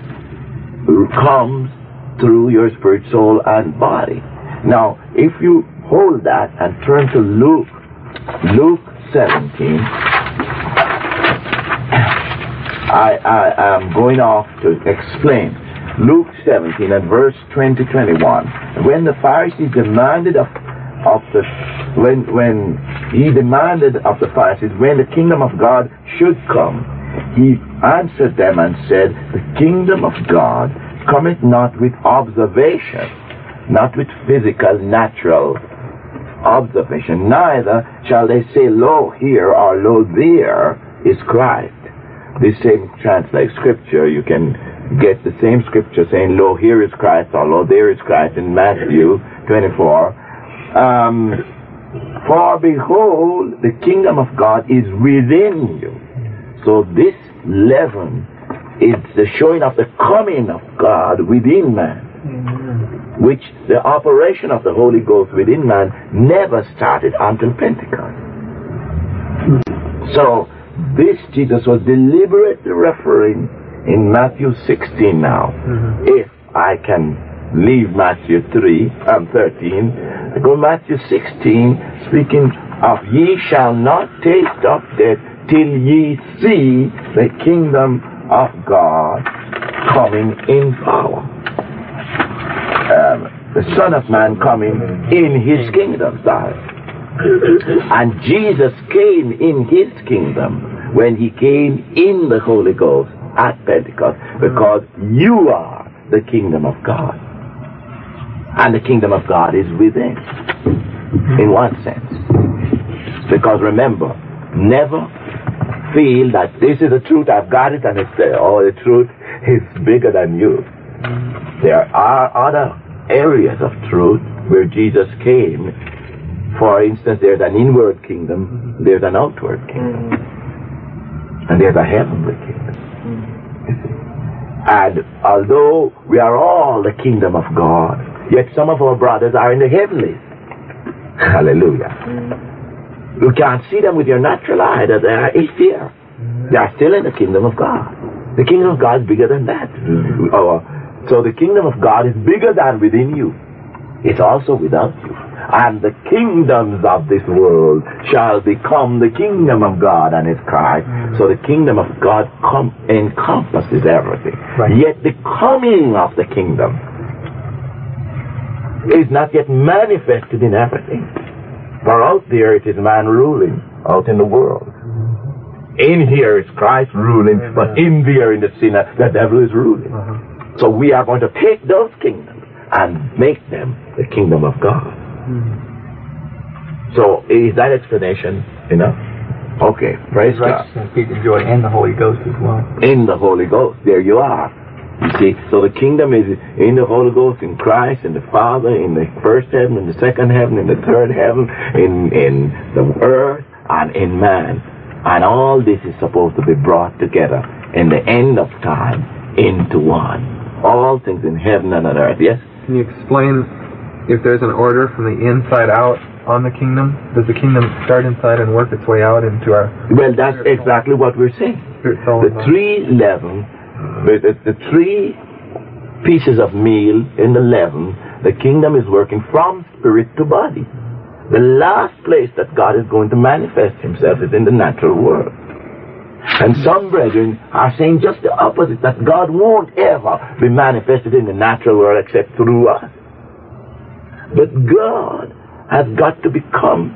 comes through your spirit, soul, and body. Now, if you hold that and turn to Luke 17, I am going off to explain. Luke 17 and verse 20-21. When the Pharisees demanded when he demanded of the Pharisees when the kingdom of God should come, he answered them and said, the kingdom of God cometh not with observation, not with physical, natural observation. Neither shall they say, lo here or lo there is Christ. This same translate scripture, you can get the same scripture saying, lo here is Christ or lo there is Christ in Matthew 24. For behold, the kingdom of God is within you. So this leaven is the showing of the coming of God within man, which the operation of the Holy Ghost within man never started until Pentecost. So this Jesus was deliberately referring in Matthew 16 now. If I can leave Matthew 13, go Matthew 16, speaking of ye shall not taste of death till ye see the kingdom of God coming in power. The Son of Man coming in his kingdom, sorry. And Jesus came in his kingdom when he came in the Holy Ghost at Pentecost, because you are the kingdom of God. And the kingdom of God is within, in one sense. Because remember, never feel that this is the truth, I've got it, and it's there. Oh, the truth is bigger than you. There are other areas of truth where Jesus came. For instance, there's an inward kingdom, there's an outward kingdom, and there's a heavenly kingdom. And although we are all the kingdom of God, yet some of our brothers are in the heavenlies. Hallelujah. You can't see them with your natural eye that they are here. They are still in the kingdom of God. The kingdom of God is bigger than that. So the kingdom of God is bigger than within you. It's also without you. And the kingdoms of this world shall become the kingdom of God and its Christ. So the kingdom of God encompasses everything. Yet the coming of the kingdom is not yet manifested in everything. For out there it is man ruling out in the world. In here is Christ ruling, but in there in the sinner, the devil is ruling. So we are going to take those kingdoms and make them the kingdom of God. So is that explanation enough? Okay, praise God. Peace and joy in the Holy Ghost as well. In the Holy Ghost, there you are. You see, so the kingdom is in the Holy Ghost, in Christ, in the Father, in the first heaven, in the second heaven, in the third heaven, in the earth, and in man. And all this is supposed to be brought together in the end of time into one. All things in heaven and on earth, yes? Can you explain if there's an order from the inside out on the kingdom? Does the kingdom start inside and work its way out into our... Well, that's exactly what we're saying. The 3 leaven, the 3 pieces of meal in the leaven, the kingdom is working from spirit to body. The last place that God is going to manifest himself is in the natural world. And some brethren are saying just the opposite, that God won't ever be manifested in the natural world except through us. But God has got to become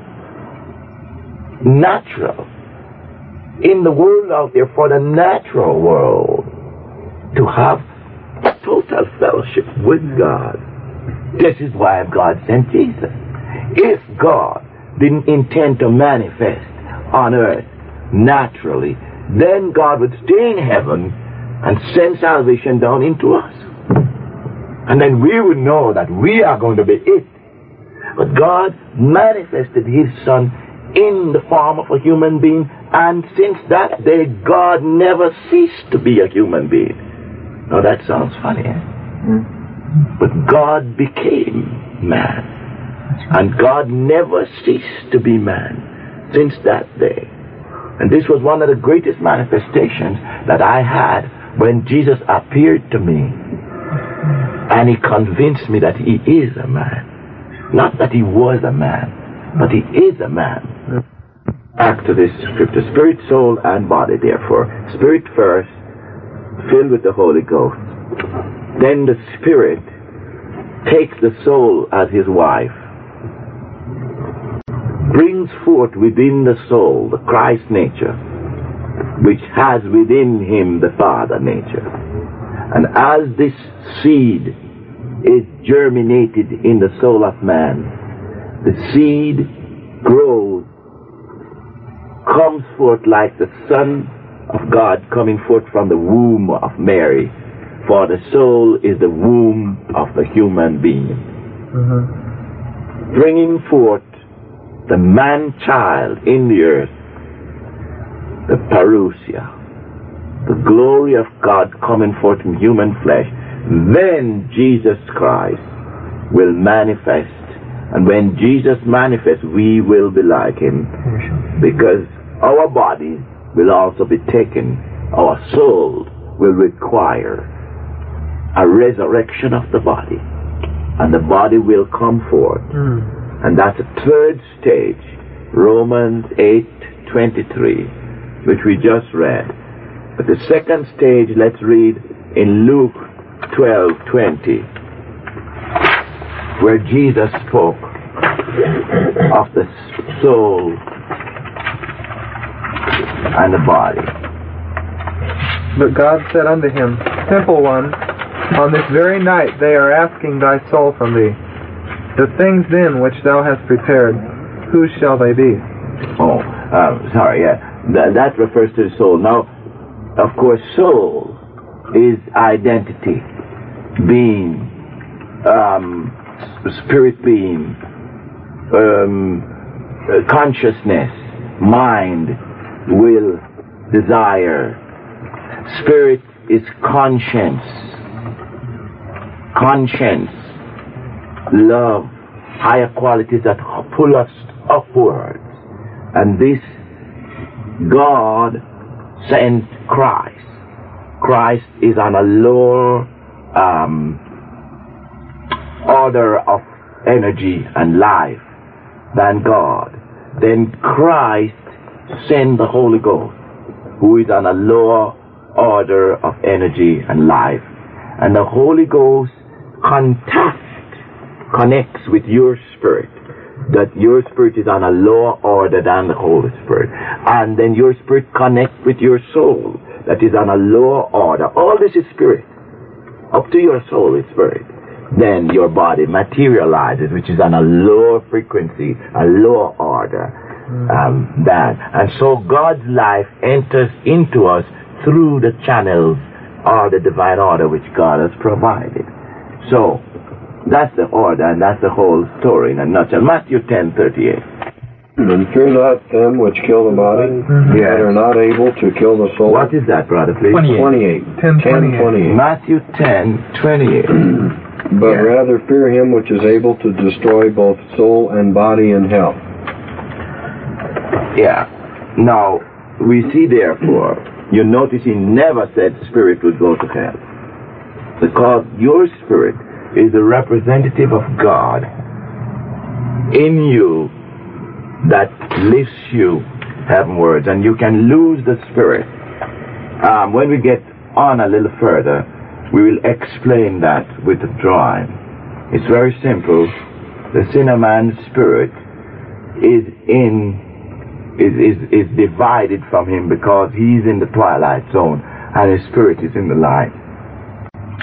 natural in the world out there for the natural world. to have total fellowship with God. This is why God sent Jesus. If God didn't intend to manifest on earth naturally, then God would stay in heaven and send salvation down into us. And then we would know that we are going to be it. But God manifested His Son in the form of a human being, and since that day, God never ceased to be a human being. Now that sounds funny, eh? But God became man. And God never ceased to be man since that day. And this was one of the greatest manifestations that I had when Jesus appeared to me. And He convinced me that He is a man. Not that He was a man, but He is a man. Back to this scripture. Spirit, soul, and body, therefore. Spirit first, filled with the Holy Ghost. Then the Spirit takes the soul as his wife, brings forth within the soul the Christ nature, which has within him the Father nature. And as this seed is germinated in the soul of man, the seed grows, comes forth like the Son of God coming forth from the womb of Mary, for the soul is the womb of the human being. Bringing forth the man-child in the earth, the parousia, the glory of God coming forth in human flesh, then Jesus Christ will manifest. And when Jesus manifests, we will be like Him, because our bodies will also be taken. Our soul will require a resurrection of the body, and the body will come forth. And that's a third stage, Romans 8:23, which we just read. But the second stage, let's read in Luke 12:20, where Jesus spoke of the soul and the body. But God said unto him, Simple one, on this very night they are asking thy soul from thee. The things then which thou hast prepared, whose shall they be? That refers to the soul. Now, of course, soul is identity, being, spirit being, consciousness, mind, will, desire. Spirit is conscience, love, higher qualities that pull us upwards. And this, God sent Christ. Christ is on a lower order of energy and life than God. Then Christ sent the Holy Ghost, who is on a lower order of energy and life. And the Holy Ghost connects with your spirit, that your spirit is on a lower order than the Holy Spirit. And then your spirit connects with your soul, that is on a lower order. All this is spirit. Up to your soul is spirit. Then your body materializes, which is on a lower frequency, a lower order than. And so God's life enters into us through the channels or the divine order which God has provided. So that's the order, and that's the whole story in a nutshell. Matthew 10:38. And fear not them which kill the body, that are not able to kill the soul. What is that, brother, please? 28. 10:28. Matthew 10:28. But rather fear him which is able to destroy both soul and body in hell. Now, we see therefore, you notice he never said spirit would go to hell. Because your spirit is a representative of God in you that lifts you heavenwards, and you can lose the spirit. When we get on a little further, we will explain that with the drawing. It's very simple. The sinner man's spirit is divided from him because he's in the twilight zone and his spirit is in the light.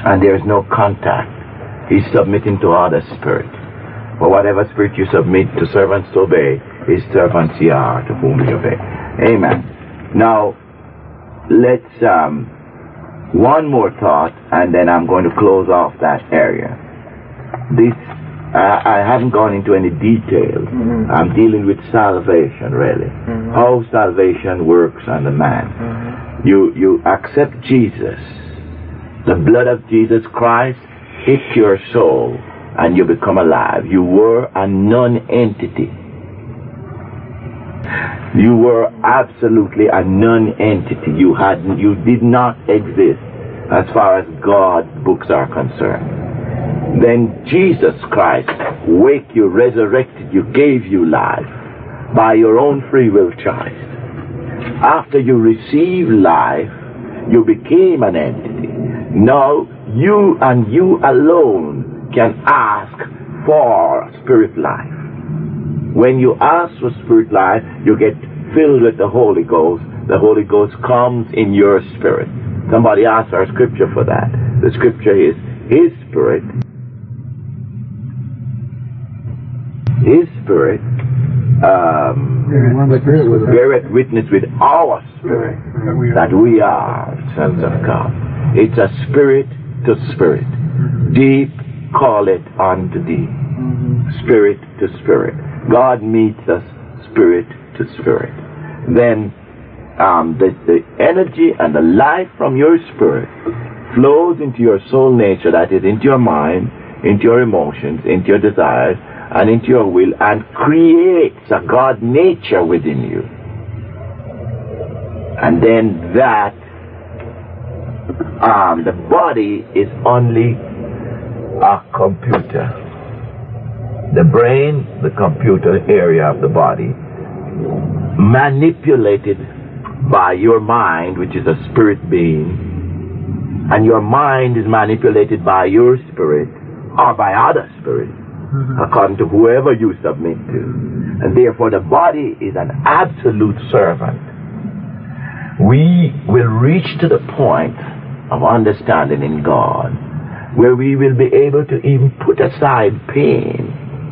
And there is no contact. He's submitting to other spirit. For whatever spirit you submit to, servants to obey, his servants ye are to whom we obey. Amen. Now, let's, one more thought, and then I'm going to close off that area. This, I haven't gone into any details. I'm dealing with salvation, really. How salvation works on the man. You accept Jesus. The blood of Jesus Christ hits your soul, and you become alive. You were a non-entity. You were absolutely a non-entity. You did not exist as far as God's books are concerned. Then Jesus Christ wake you, resurrected you, gave you life by your own free will choice. After you received life, you became an entity. Now you and you alone can ask for spirit life. When you ask for spirit life, you get filled with the Holy Ghost. The Holy Ghost comes in your spirit. Somebody asked our scripture for that. The scripture is, His Spirit, beareth witness with our spirit that we are sons of God. It's a spirit to spirit. Deep call it unto deep. Spirit to spirit. God meets us spirit to spirit. Then the energy and the life from your spirit flows into your soul nature, that is, into your mind, into your emotions, into your desires, and into your will, and creates a God nature within you. And then that, the body is only a computer. The brain, the computer area of the body, manipulated by your mind, which is a spirit being, and your mind is manipulated by your spirit or by other spirits, according to whoever you submit to. And therefore the body is an absolute servant. We will reach to the point of understanding in God where we will be able to even put aside pain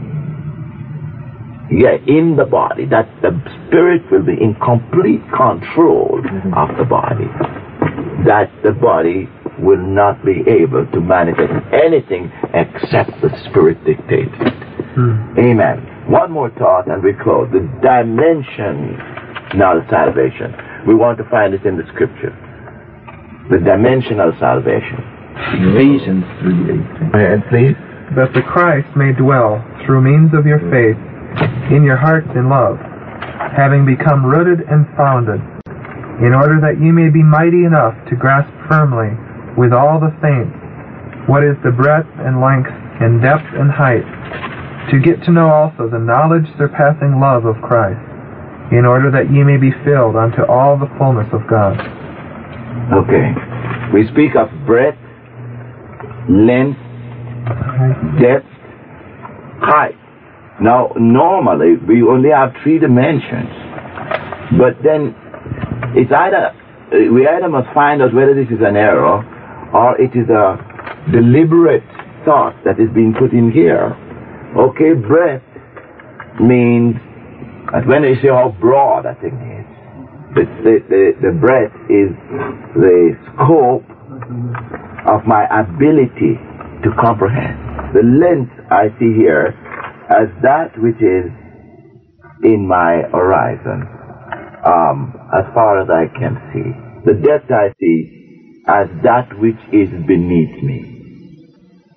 in the body, that the spirit will be in complete control of the body, that the body will not be able to manifest anything except the spirit dictates it. Amen. One more thought and we close. The dimensional salvation. We want to find it in the scripture. The dimensional salvation. Ephesians 3:18. Go ahead, please. That the Christ may dwell through means of your faith in your hearts in love, having become rooted and founded, in order that ye may be mighty enough to grasp firmly with all the saints what is the breadth and length and depth and height, to get to know also the knowledge surpassing love of Christ, in order that ye may be filled unto all the fullness of God. Okay. We speak of breadth, length, depth, height. Now, normally, we only have 3 dimensions. But then, we either must find out whether this is an error, or it is a deliberate thought that is being put in here. Okay, breadth means, that when you say how broad a thing is, the breadth is the scope of my ability to comprehend. The length I see here as that which is in my horizon, as far as I can see. The depth I see as that which is beneath me.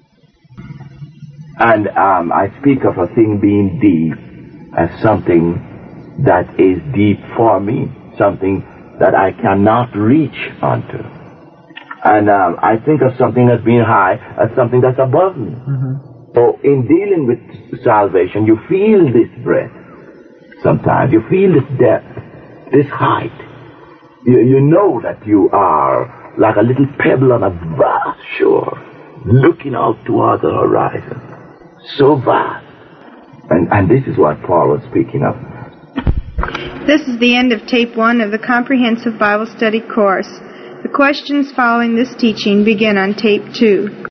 And I speak of a thing being deep as something that is deep for me, something that I cannot reach onto. And I think of something as being high as something that's above me. So in dealing with salvation, you feel this breadth. Sometimes you feel this depth, this height. You know that you are like a little pebble on a vast shore, looking out towards the horizon. So vast. And this is what Paul was speaking of. This is the end of Tape 1 of the Comprehensive Bible Study course. The questions following this teaching begin on tape 2.